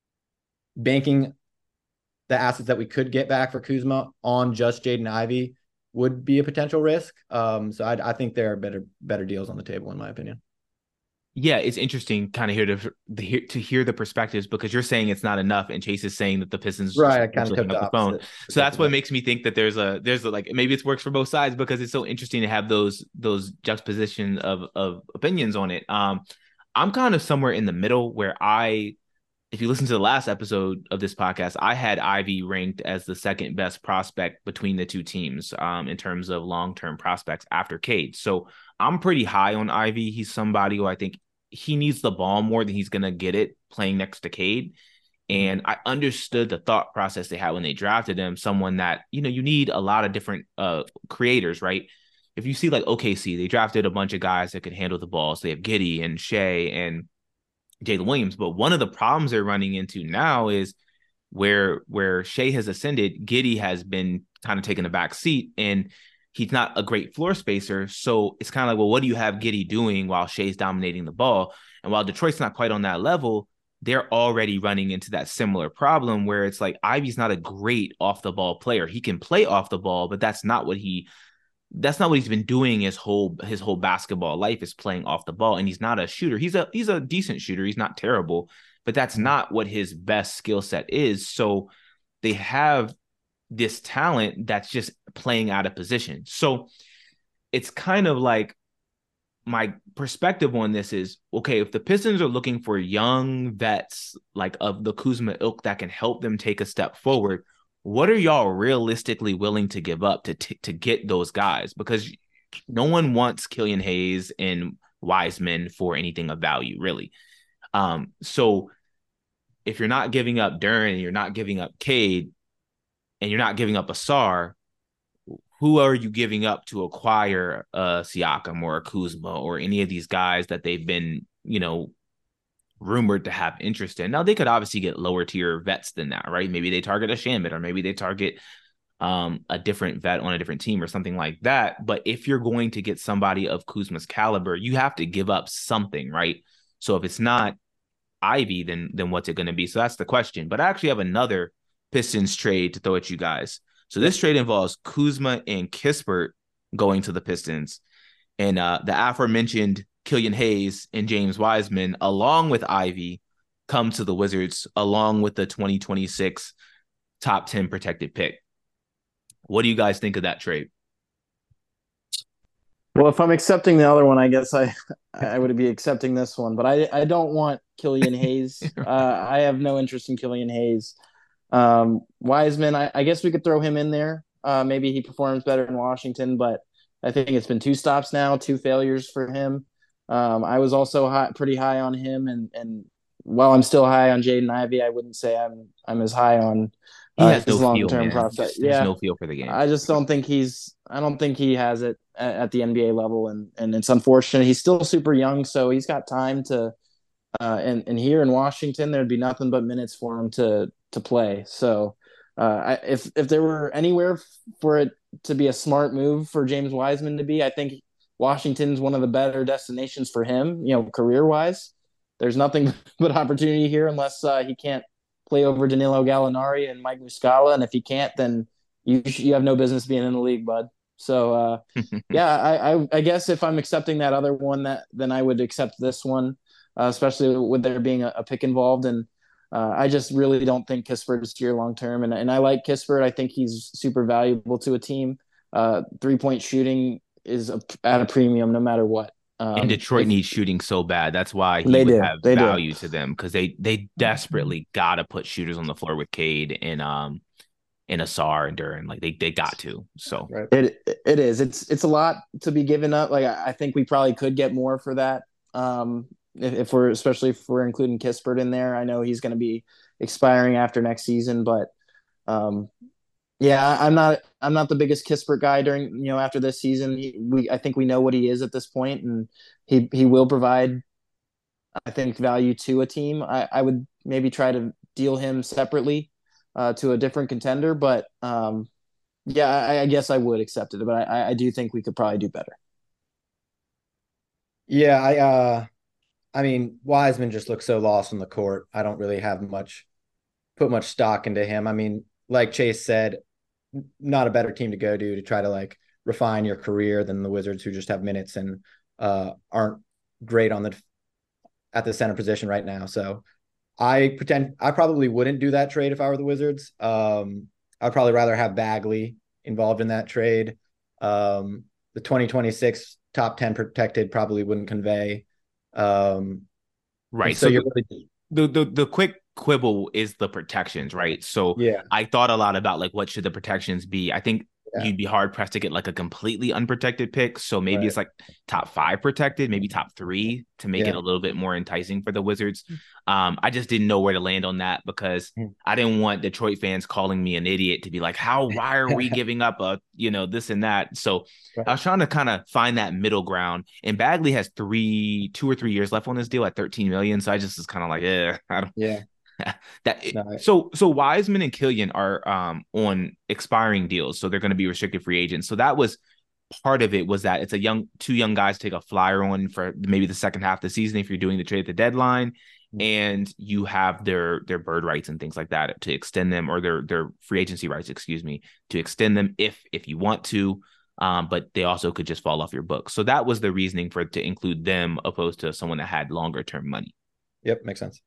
banking the assets that we could get back for Kuzma on just Jaden Ivey would be a potential risk. So I think there are better deals on the table, in my opinion. Yeah, it's interesting kind of to hear the perspectives, because you're saying it's not enough and Chase is saying that the Pistons right. I kind of took the phone. So that's what makes me think that there's a like, maybe it works for both sides, because it's so interesting to have those juxtaposition of opinions on it. I'm kind of somewhere in the middle where if you listen to the last episode of this podcast, I had Ivy ranked as the second best prospect between the two teams in terms of long-term prospects after Cade. So I'm pretty high on Ivy. He's somebody who I think he needs the ball more than he's going to get it playing next to Cade. And I understood the thought process they had when they drafted him, someone that, you need a lot of different creators, right? If you see like OKC, they drafted a bunch of guys that could handle the ball. So they have Giddey and Shea and Jalen Williams. But one of the problems they're running into now is where Shea has ascended, Giddey has been kind of taking a back seat, and he's not a great floor spacer. So it's kind of like, well, what do you have Giddey doing while Shea's dominating the ball? And while Detroit's not quite on that level, they're already running into that similar problem where it's like Ivy's not a great off the ball player. He can play off the ball, but that's not what he's been doing his whole basketball life, is playing off the ball. And he's not a shooter. He's a decent shooter. He's not terrible, but that's not what his best skill set is. So they have this talent that's just playing out of position. So it's kind of like, my perspective on this is, okay, if the Pistons are looking for young vets like of the Kuzma ilk that can help them take a step forward, what are y'all realistically willing to give up to get those guys? Because no one wants Killian Hayes and Wiseman for anything of value, really. So if you're not giving up Duren, and you're not giving up Cade, and you're not giving up Asar, who are you giving up to acquire Siakam or a Kuzma or any of these guys that they've been, rumored to have interest in? Now, they could obviously get lower tier vets than that, right? Maybe they target a Shamet, or maybe they target a different vet on a different team or something like that. But if you're going to get somebody of Kuzma's caliber, you have to give up something, right? So if it's not Ivy, then what's it going to be? So that's the question. But I actually have another Pistons trade to throw at you guys. So this trade involves Kuzma and Kispert going to the Pistons, and the aforementioned Killian Hayes and James Wiseman, along with Ivy, come to the Wizards, along with the 2026 top 10 protected pick. What do you guys think of that trade? Well, if I'm accepting the other one, I guess I would be accepting this one. But I don't want Killian Hayes. I have no interest in Killian Hayes. Wiseman, I guess we could throw him in there. Maybe he performs better in Washington, but I think it's been two stops now, two failures for him. I was also pretty high on him, and while I'm still high on Jaden Ivey, I wouldn't say I'm as high on He has his no long feel, term man. prospect. There's Yeah, no feel for the game. I just don't think I don't think he has it at the NBA level, and it's unfortunate. He's still super young, so he's got time to. And here in Washington, there'd be nothing but minutes for him to play. So, if there were anywhere for it to be a smart move for James Wiseman to be, I think Washington's one of the better destinations for him. Career wise, there's nothing but opportunity here unless he can't play over Danilo Gallinari and Mike Muscala, and if he can't, then you have no business being in the league, bud. So yeah, I guess if I'm accepting that other one, then I would accept this one, especially with there being a pick involved. And I just really don't think Kispert is here long term. And I like Kispert. I think he's super valuable to a team. 3-point shooting is at a premium no matter what. And Detroit needs shooting so bad. That's why he They would do, have they do. value to them, because they desperately gotta put shooters on the floor with Cade and Asar and Duran. Like they got to. So Right. It is. It's a lot to be given up. Like I think we probably could get more for that. If we're especially if we're including Kispert in there. I know he's going to be expiring after next season, but um, yeah, I'm not the biggest Kispert guy during after this season. I think we know what he is at this point, and he will provide, I think, value to a team. I would maybe try to deal him separately to a different contender, but yeah, I guess I would accept it, but I do think we could probably do better. Yeah, I mean, Wiseman just looks so lost on the court. I don't really have put much stock into him. I mean, like Chase said, not a better team to go to try to like refine your career than the Wizards, who just have minutes and aren't great at the center position right now. So I probably wouldn't do that trade if I were the Wizards. I'd probably rather have Bagley involved in that trade. The 2026 top 10 protected probably wouldn't convey. right. So So you're really, the quick quibble is the protections, right? So yeah, I thought a lot about like what should the protections be. I think yeah, you'd be hard pressed to get like a completely unprotected pick. So maybe right, it's like top 5 protected, maybe top 3 to make it yeah. a little bit more enticing for the Wizards. I just didn't know where to land on that because I didn't want Detroit fans calling me an idiot to be like, why are we giving up this and that? So I Right. was trying to kind of find that middle ground. And Bagley has 2 or 3 years left on this deal at 13 million. So I just was kind of like, I don't Yeah. that No, so Wiseman and Killian are on expiring deals, so they're going to be restricted free agents. So that was part of it, was that it's two young guys take a flyer on for maybe the second half of the season if you're doing the trade at the deadline, and you have their bird rights and things like that to extend them, or their free agency rights, excuse me, to extend them if you want to. But they also could just fall off your book. So that was the reasoning for it to include them opposed to someone that had longer term money. yep, makes sense.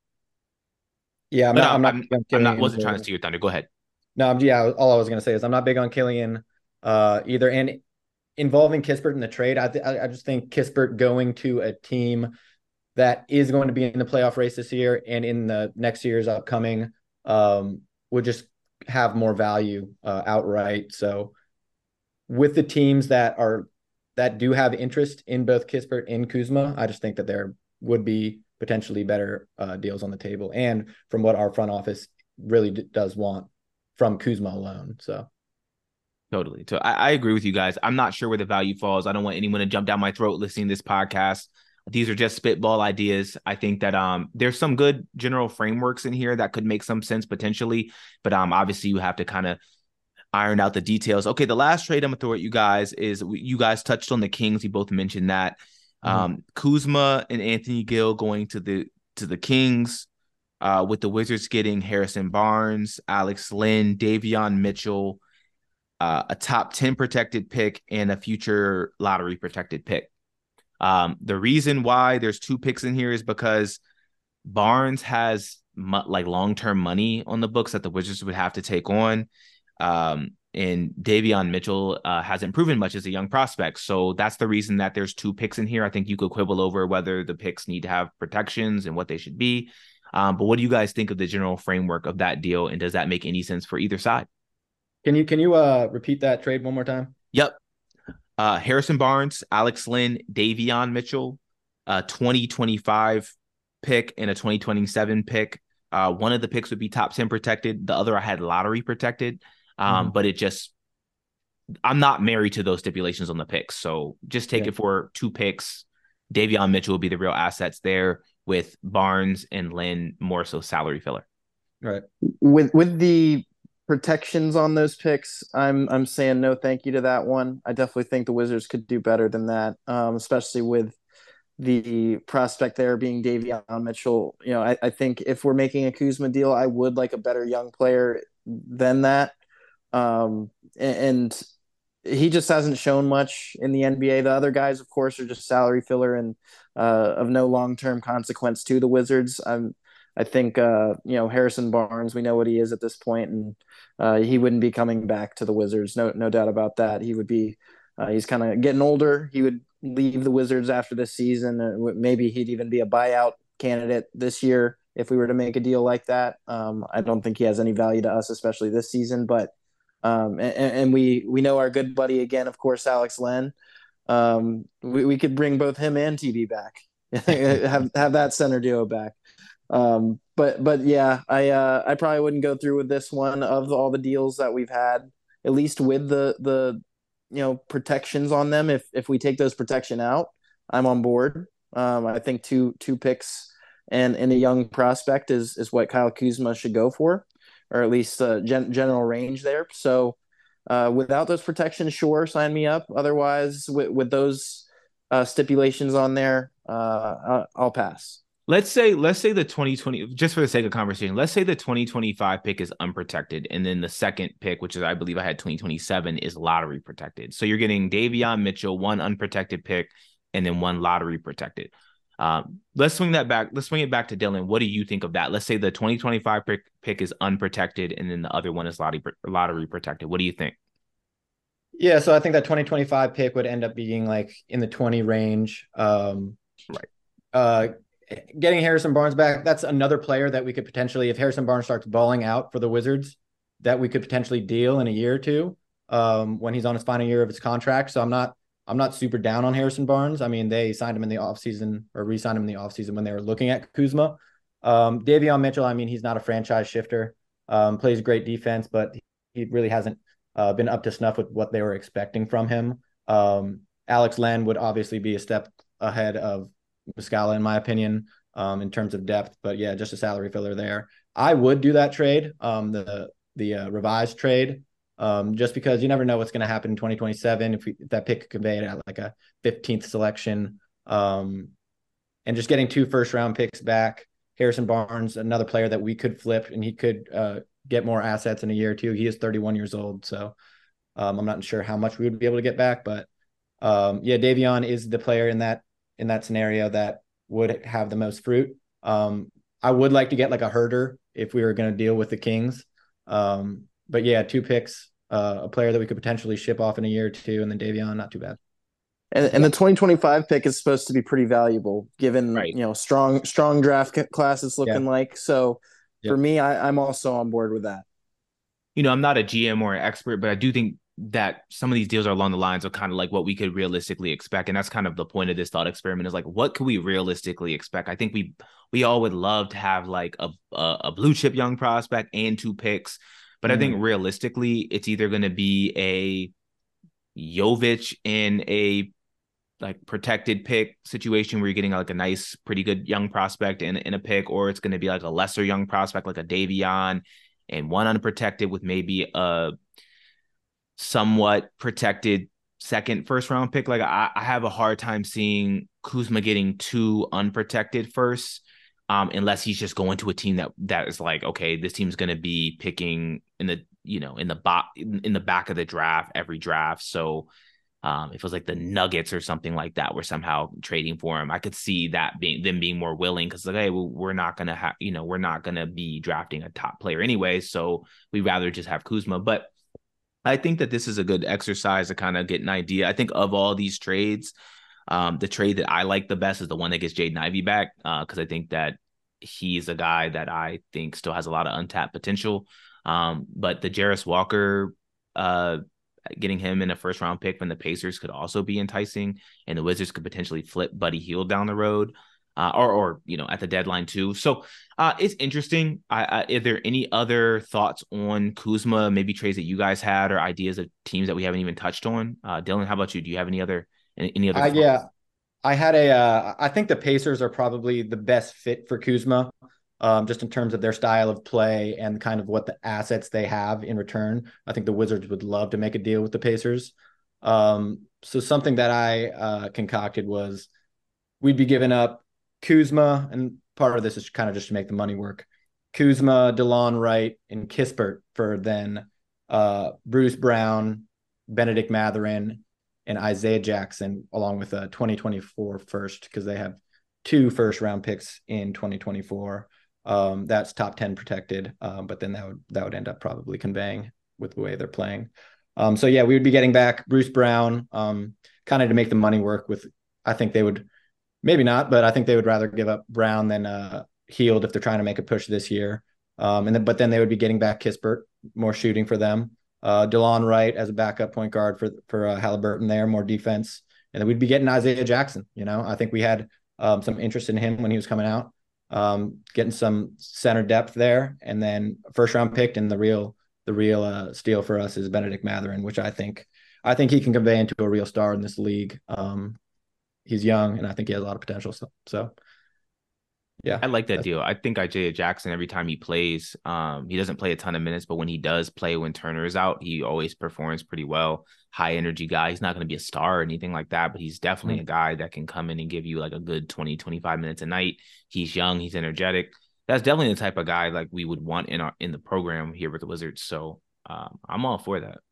Yeah, But I'm not wasn't trying to steal your thunder. Go ahead. No, yeah, all I was gonna say is I'm not big on Killian either. And involving Kispert in the trade, I just think Kispert going to a team that is going to be in the playoff race this year and in the next year's upcoming would just have more value outright. So with the teams that do have interest in both Kispert and Kuzma, I just think that there would be potentially better deals on the table, and from what our front office really does want from Kuzma alone. So Totally. So I agree with you guys. I'm not sure where the value falls. I don't want anyone to jump down my throat listening to this podcast. These are just spitball ideas. I think that there's some good general frameworks in here that could make some sense potentially, but obviously you have to kind of iron out the details. Okay, the last trade I'm gonna throw at you guys is, you guys touched on the Kings. You both mentioned that. Kuzma and Anthony Gill going to the Kings, with the Wizards getting Harrison Barnes, Alex Len, Davion Mitchell, a top 10 protected pick, and a future lottery protected pick. The reason why there's 2 picks in here is because Barnes has like long-term money on the books that the Wizards would have to take on. And Davion Mitchell hasn't proven much as a young prospect. So that's the reason that there's 2 picks in here. I think you could quibble over whether the picks need to have protections and what they should be. But what do you guys think of the general framework of that deal? And does that make any sense for either side? Can you repeat that trade one more time? Yep. Harrison Barnes, Alex Len, Davion Mitchell, a 2025 pick and a 2027 pick. One of the picks would be top 10 protected. The other I had lottery protected. But I'm not married to those stipulations on the picks. So just take it for 2 picks. Davion Mitchell will be the real assets there, with Barnes and Lynn more so salary filler. Right. With the protections on those picks, I'm saying no thank you to that one. I definitely think the Wizards could do better than that, especially with the prospect there being Davion Mitchell. I think if we're making a Kuzma deal, I would like a better young player than that. And he just hasn't shown much in the NBA. The other guys, of course, are just salary filler and of no long-term consequence to the Wizards. I think Harrison Barnes, we know what he is at this point, and he wouldn't be coming back to the Wizards. No doubt about that. He would be. He's kind of getting older. He would leave the Wizards after this season. Maybe he'd even be a buyout candidate this year if we were to make a deal like that. I don't think he has any value to us, especially this season. But and we know our good buddy again, of course, Alex Len. We could bring both him and TB back, have that center duo back. But yeah, I probably wouldn't go through with this one of all the deals that we've had, at least with the protections on them. If we take those protection out, I'm on board. I think two picks and a young prospect is what Kyle Kuzma should go for, or at least general range there. So without those protections, sure, sign me up. Otherwise, with those stipulations on there, I'll pass. Let's say the 2020, just for the sake of conversation, let's say the 2025 pick is unprotected, and then the second pick, which is I believe I had 2027, is lottery protected. So you're getting Davion Mitchell, 1 unprotected pick, and then 1 lottery protected. Let's swing it back to Dylan. What do you think of that? Let's say the 2025 pick is unprotected, and then the other one is lottery protected. What do you think? Yeah, so I think that 2025 pick would end up being like in the 20 range. Right. Getting Harrison Barnes back, that's another player that we could potentially, if Harrison Barnes starts balling out for the Wizards, that we could potentially deal in a year or two when he's on his final year of his contract. So I'm not super down on Harrison Barnes. I mean, they signed him in the offseason, or re-signed him in the offseason when they were looking at Kuzma. Davion Mitchell, I mean, he's not a franchise shifter, plays great defense, but he really hasn't been up to snuff with what they were expecting from him. Alex Len would obviously be a step ahead of Muscala, in my opinion, in terms of depth. But yeah, just a salary filler there. I would do that trade, the revised trade, just because you never know what's going to happen in 2027 if that pick could convey it at like a 15th selection. And just getting 2 first-round picks back. Harrison Barnes, another player that we could flip, and he could get more assets in a year or two. He is 31 years old, so I'm not sure how much we would be able to get back. But yeah, Davion is the player in that scenario that would have the most fruit. I would like to get like a Herder if we were going to deal with the Kings. But yeah, 2 picks, a player that we could potentially ship off in a year or two, and then Davion, not too bad. And the 2025 pick is supposed to be pretty valuable given, Right. strong draft class it's looking like. So for me, I'm also on board with that. I'm not a GM or an expert, but I do think that some of these deals are along the lines of kind of like what we could realistically expect. And that's kind of the point of this thought experiment, is like, what could we realistically expect? I think we all would love to have like a blue chip young prospect and 2 picks. But I think realistically, it's either going to be a Jovic in a like protected pick situation where you're getting like a nice, pretty good young prospect in a pick, or it's going to be like a lesser young prospect, like a Davion, and 1 unprotected with maybe a somewhat protected second first round pick. Like I have a hard time seeing Kuzma getting 2 unprotected first, unless he's just going to a team that is like, okay, this team's going to be picking in the back of the draft every draft. So if it was like the Nuggets or something like that, we're somehow trading for him, I could see that being more willing, because like, hey, we're not gonna we're not gonna be drafting a top player anyway, so we'd rather just have Kuzma. But I think that this is a good exercise to kind of get an idea. I think of all these trades, the trade that I like the best is the one that gets Jaden Ivey back, because I think that he's a guy that I think still has a lot of untapped potential. But the Jarris Walker, getting him in a first round pick from the Pacers could also be enticing, and the Wizards could potentially flip Buddy Hield down the road. Or at the deadline too. So it's interesting. Are there any other thoughts on Kuzma? Maybe trades that you guys had or ideas of teams that we haven't even touched on? Dylan, how about you? Do you have any other thoughts? Yeah, I think the Pacers are probably the best fit for Kuzma, just in terms of their style of play and kind of what the assets they have in return. I think the Wizards would love to make a deal with the Pacers. So something that I concocted was we'd be giving up Kuzma, and part of this is kind of just to make the money work. Kuzma, DeLon Wright, and Kispert for then Bruce Brown, Benedict Mathurin, and Isaiah Jackson, along with a 2024 first, because they have 2 first-round picks in 2024. That's top 10 protected, but then that would end up probably conveying with the way they're playing. So yeah, we would be getting back Bruce Brown, kind of to make the money work with. I think they would. Maybe not, but I think they would rather give up Brown than Hield if they're trying to make a push this year. But then they would be getting back Kispert, more shooting for them. DeLon Wright as a backup point guard for Halliburton there, more defense. And then we'd be getting Isaiah Jackson. I think we had some interest in him when he was coming out, getting some center depth there. And then first round picked, and the real steal for us is Benedict Mathurin, which I think he can convey into a real star in this league. He's young, and I think he has a lot of potential. So yeah. I like that deal. I think Isaiah Jackson, every time he plays, he doesn't play a ton of minutes, but when he does play, when Turner is out, he always performs pretty well. High energy guy. He's not going to be a star or anything like that, but he's definitely a guy that can come in and give you like a good 20, 25 minutes a night. He's young. He's energetic. That's definitely the type of guy like we would want in the program here with the Wizards. So I'm all for that.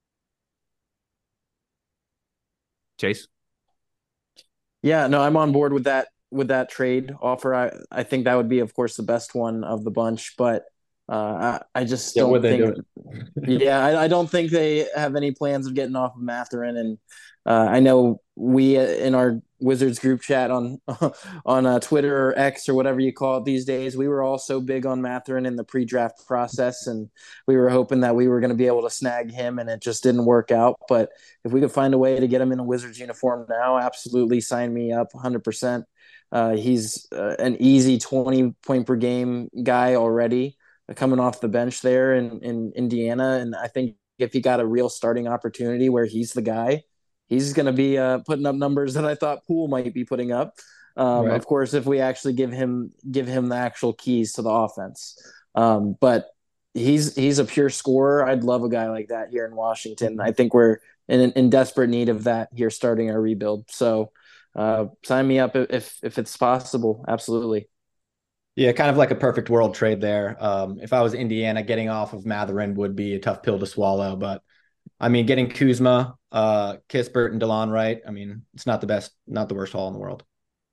Chase? Yeah, no, I'm on board with that trade offer. I think that would be, of course, the best one of the bunch, but I just don't think. Yeah, I don't think they have any plans of getting off of Mathurin, and I know we in our Wizards group chat on Twitter or X or whatever you call it these days, we were all so big on Mathurin in the pre-draft process, and we were hoping that we were going to be able to snag him, and it just didn't work out. But if we could find a way to get him in a Wizards uniform now, absolutely sign me up 100%. He's an easy 20 point per game guy already, coming off the bench there in Indiana. And I think if he got a real starting opportunity where he's the guy, he's going to be putting up numbers that I thought Poole might be putting up. Right. Of course, if we actually give him the actual keys to the offense. But he's a pure scorer. I'd love a guy like that here in Washington. I think we're in desperate need of that here starting our rebuild. So sign me up if it's possible. Absolutely. Yeah, kind of like a perfect world trade there. If I was Indiana, getting off of Mathurin would be a tough pill to swallow. But, I mean, getting Kuzma, Kispert, and DeLon Wright, I mean, it's not the worst haul in the world.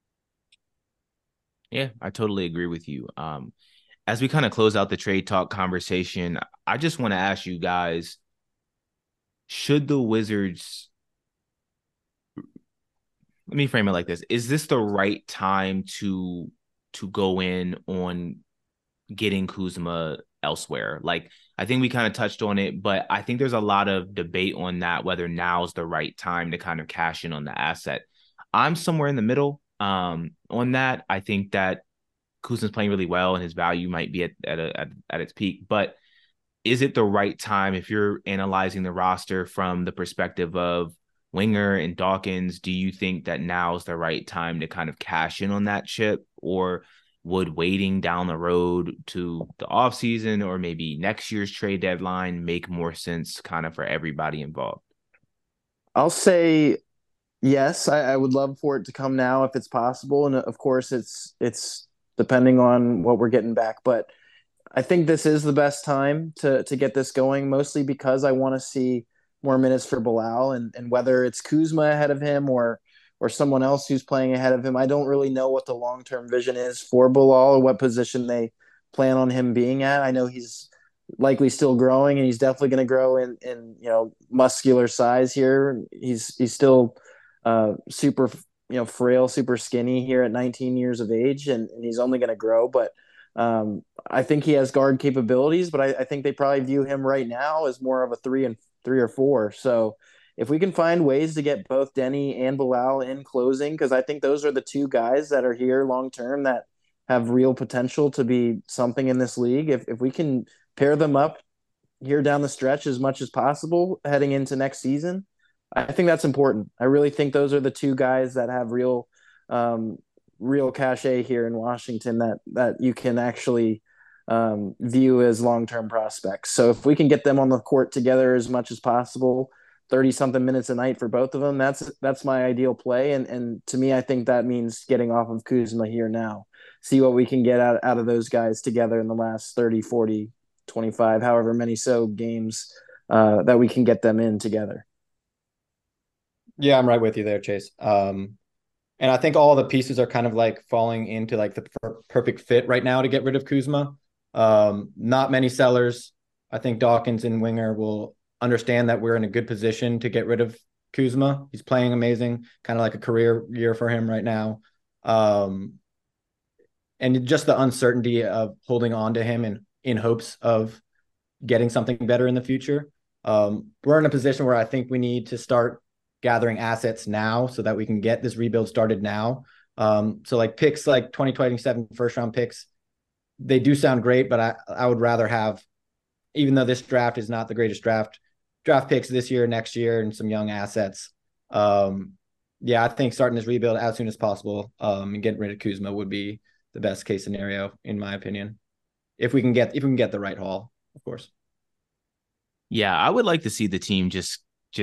Yeah, I totally agree with you. As we kind of close out the trade talk conversation, I just want to ask you guys, should the Wizards – let me frame it like this. Is this the right time to go in on getting Kuzma elsewhere? Like, I think we kind of touched on it, but I think there's a lot of debate on that, whether now's the right time to kind of cash in on the asset. I'm somewhere in the middle on that. I think that Kuzma's playing really well and his value might be at its peak, but is it the right time if you're analyzing the roster from the perspective of Winger and Dawkins? Do you think that now's the right time to kind of cash in on that chip, or would waiting down the road to the offseason or maybe next year's trade deadline make more sense kind of for everybody involved? I'll say yes. I would love for it to come now if it's possible. And of course it's depending on what we're getting back. But I think this is the best time to get this going, mostly because I want to see more minutes for Bilal, and whether it's Kuzma ahead of him or someone else who's playing ahead of him. I don't really know what the long-term vision is for Bilal or what position they plan on him being at. I know he's likely still growing, and he's definitely going to grow in muscular size here. He's still super frail, super skinny here at 19 years of age, and he's only going to grow. But I think he has guard capabilities, but I think they probably view him right now as more of a three or four. So if we can find ways to get both Denny and Bilal in closing, because I think those are the two guys that are here long term that have real potential to be something in this league. If we can pair them up here down the stretch as much as possible heading into next season, I think that's important. I really think those are the two guys that have real cachet here in Washington that you can actually view as long-term prospects. So if we can get them on the court together as much as possible, 30 something minutes a night for both of them, that's my ideal play. And to me, I think that means getting off of Kuzma here now, see what we can get out of those guys together in the last 30, 40, 25, however many games that we can get them in together. Yeah, I'm right with you there, Chase. And I think all the pieces are kind of like falling into like the perfect fit right now to get rid of Kuzma. Not many sellers. I think Dawkins and Winger will understand that we're in a good position to get rid of Kuzma. He's playing amazing, kind of like a career year for him right now. And just the uncertainty of holding on to him in hopes of getting something better in the future. We're in a position where I think we need to start gathering assets now so that we can get this rebuild started now. So like picks like 2027 first round picks, they do sound great, but I would rather have, even though this draft is not the greatest draft picks this year, next year, and some young assets. Yeah, I think starting this rebuild as soon as possible and getting rid of Kuzma would be the best case scenario, in my opinion. If we can get the right haul, of course. Yeah, I would like to see the team just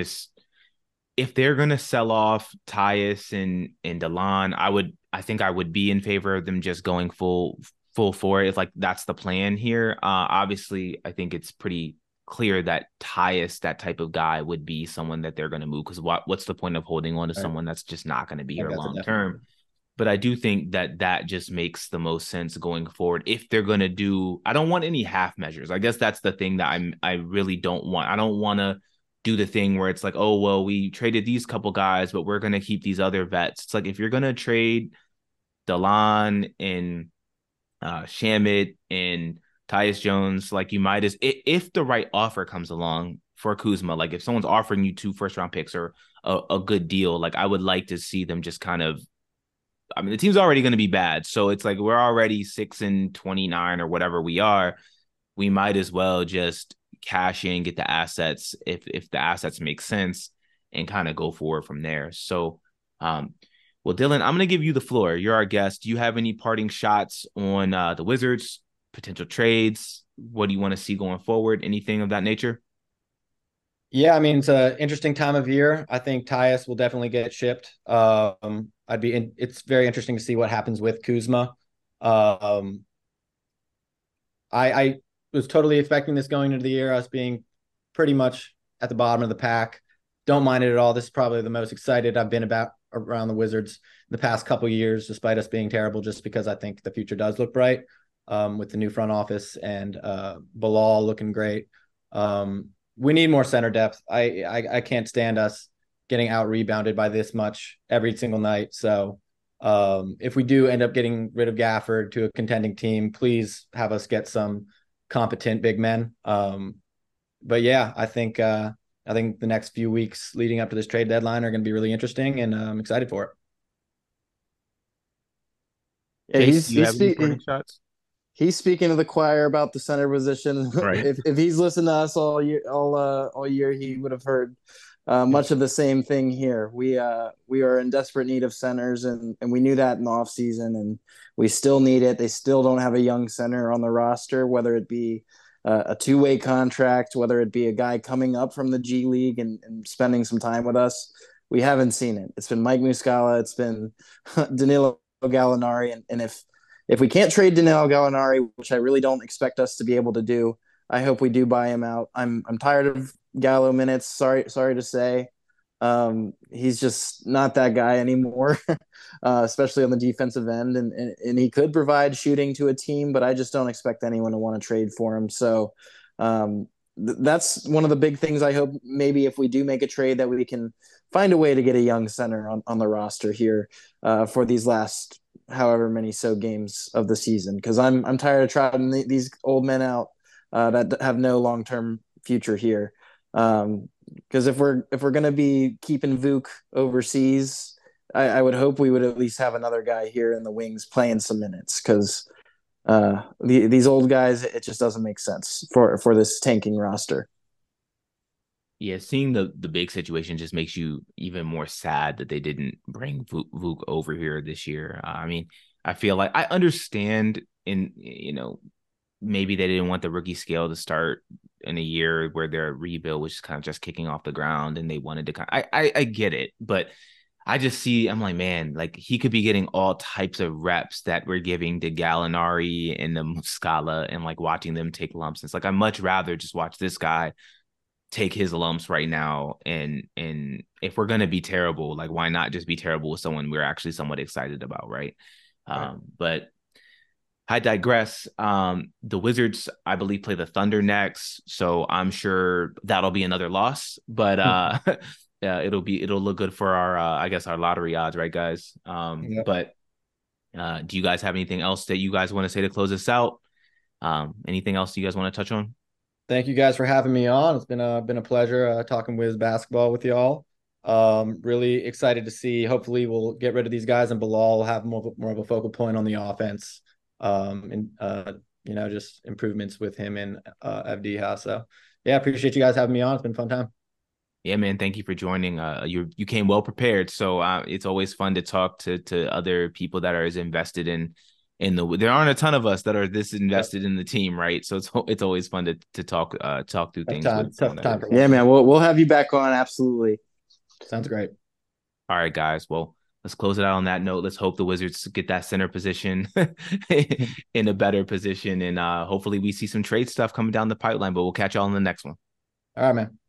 if they're gonna sell off Tyus and Delon, I think I would be in favor of them just going full for it if like that's the plan here. Obviously, I think it's pretty clear that Tyus, that type of guy, would be someone that they're gonna move, because what's the point of holding on to someone that's just not gonna be here long term? But I do think that just makes the most sense going forward. If they're going to do, I don't want any half measures. I guess that's the thing that I really don't want. I don't want to do the thing where it's like, oh, well, we traded these couple guys, but we're going to keep these other vets. It's like, if you're going to trade Delon and Shamet and Tyus Jones, like, you might as, if the right offer comes along for Kuzma, like if someone's offering you 2 first round picks or a good deal, like I would like to see them just kind of, I mean, the team's already going to be bad. So it's like we're already 6-29 or whatever we are. We might as well just cash in, get the assets if the assets make sense, and kind of go forward from there. So, well, Dylan, I'm going to give you the floor. You're our guest. Do you have any parting shots on the Wizards, potential trades? What do you want to see going forward? Anything of that nature? Yeah, I mean, it's an interesting time of year. I think Tyus will definitely get shipped. It's very interesting to see what happens with Kuzma. I was totally expecting this going into the year, us being pretty much at the bottom of the pack. Don't mind it at all. This is probably the most excited I've been about around the Wizards the past couple of years, despite us being terrible, just because I think the future does look bright with the new front office and Bilal looking great. We need more center depth. I can't stand us getting out rebounded by this much every single night. So if we do end up getting rid of Gafford to a contending team, please have us get some competent big men. But yeah, I think the next few weeks leading up to this trade deadline are going to be really interesting, and I'm excited for it. Yeah, he's speaking to the choir about the center position. Right. if he's listened to us all year, he would have heard much of the same thing here. We are in desperate need of centers, and we knew that in the offseason, and we still need it. They still don't have a young center on the roster, whether it be a two-way contract, whether it be a guy coming up from the G League and spending some time with us. We haven't seen it. It's been Mike Muscala. It's been Danilo Gallinari. And if we can't trade Danilo Gallinari, which I really don't expect us to be able to do, I hope we do buy him out. I'm tired of Gallo minutes. Sorry to say. He's just not that guy anymore, especially on the defensive end. And he could provide shooting to a team, but I just don't expect anyone to want to trade for him. So That's one of the big things. I hope maybe if we do make a trade that we can find a way to get a young center on the roster here for these last however many so games of the season, because I'm tired of trotting these old men out that have no long term future here. Because if we're gonna be keeping Vuk overseas, I would hope we would at least have another guy here in the wings playing some minutes, because these old guys, it just doesn't make sense for this tanking roster. Yeah, seeing the big situation just makes you even more sad that they didn't bring Vuk over here this year. I mean, I feel like I understand maybe they didn't want the rookie scale to start in a year where their rebuild was kind of just kicking off the ground and they wanted to I get it, but I'm like, man, like he could be getting all types of reps that we're giving to Gallinari and the Muscala and like watching them take lumps. It's like, I'd much rather just watch this guy take his lumps right now. And if we're going to be terrible, like why not just be terrible with someone we're actually somewhat excited about. Right. But I digress. The Wizards, I believe, play the Thunder next, so I'm sure that'll be another loss. But yeah, it'll look good for our I guess our lottery odds, right, guys? But do you guys have anything else that you guys want to say to close us out? Anything else you guys want to touch on? Thank you guys for having me on. It's been a pleasure talking Wiz basketball with y'all. Really excited to see. Hopefully, we'll get rid of these guys, and Bilal will have more of a focal point on the offense. And just improvements with him and Avdiha. So yeah, appreciate you guys having me on. It's been a fun time. Yeah, man. Thank you for joining. You came well prepared, so it's always fun to talk to other people that are as invested in there aren't a ton of us that are this invested in the team, right? So it's always fun to talk through things. Tough time. Yeah, man. We'll have you back on. Absolutely. Sounds great. All right, guys. Well, let's close it out on that note. Let's hope the Wizards get that center position in a better position, and hopefully we see some trade stuff coming down the pipeline. But we'll catch y'all in the next one. All right, man.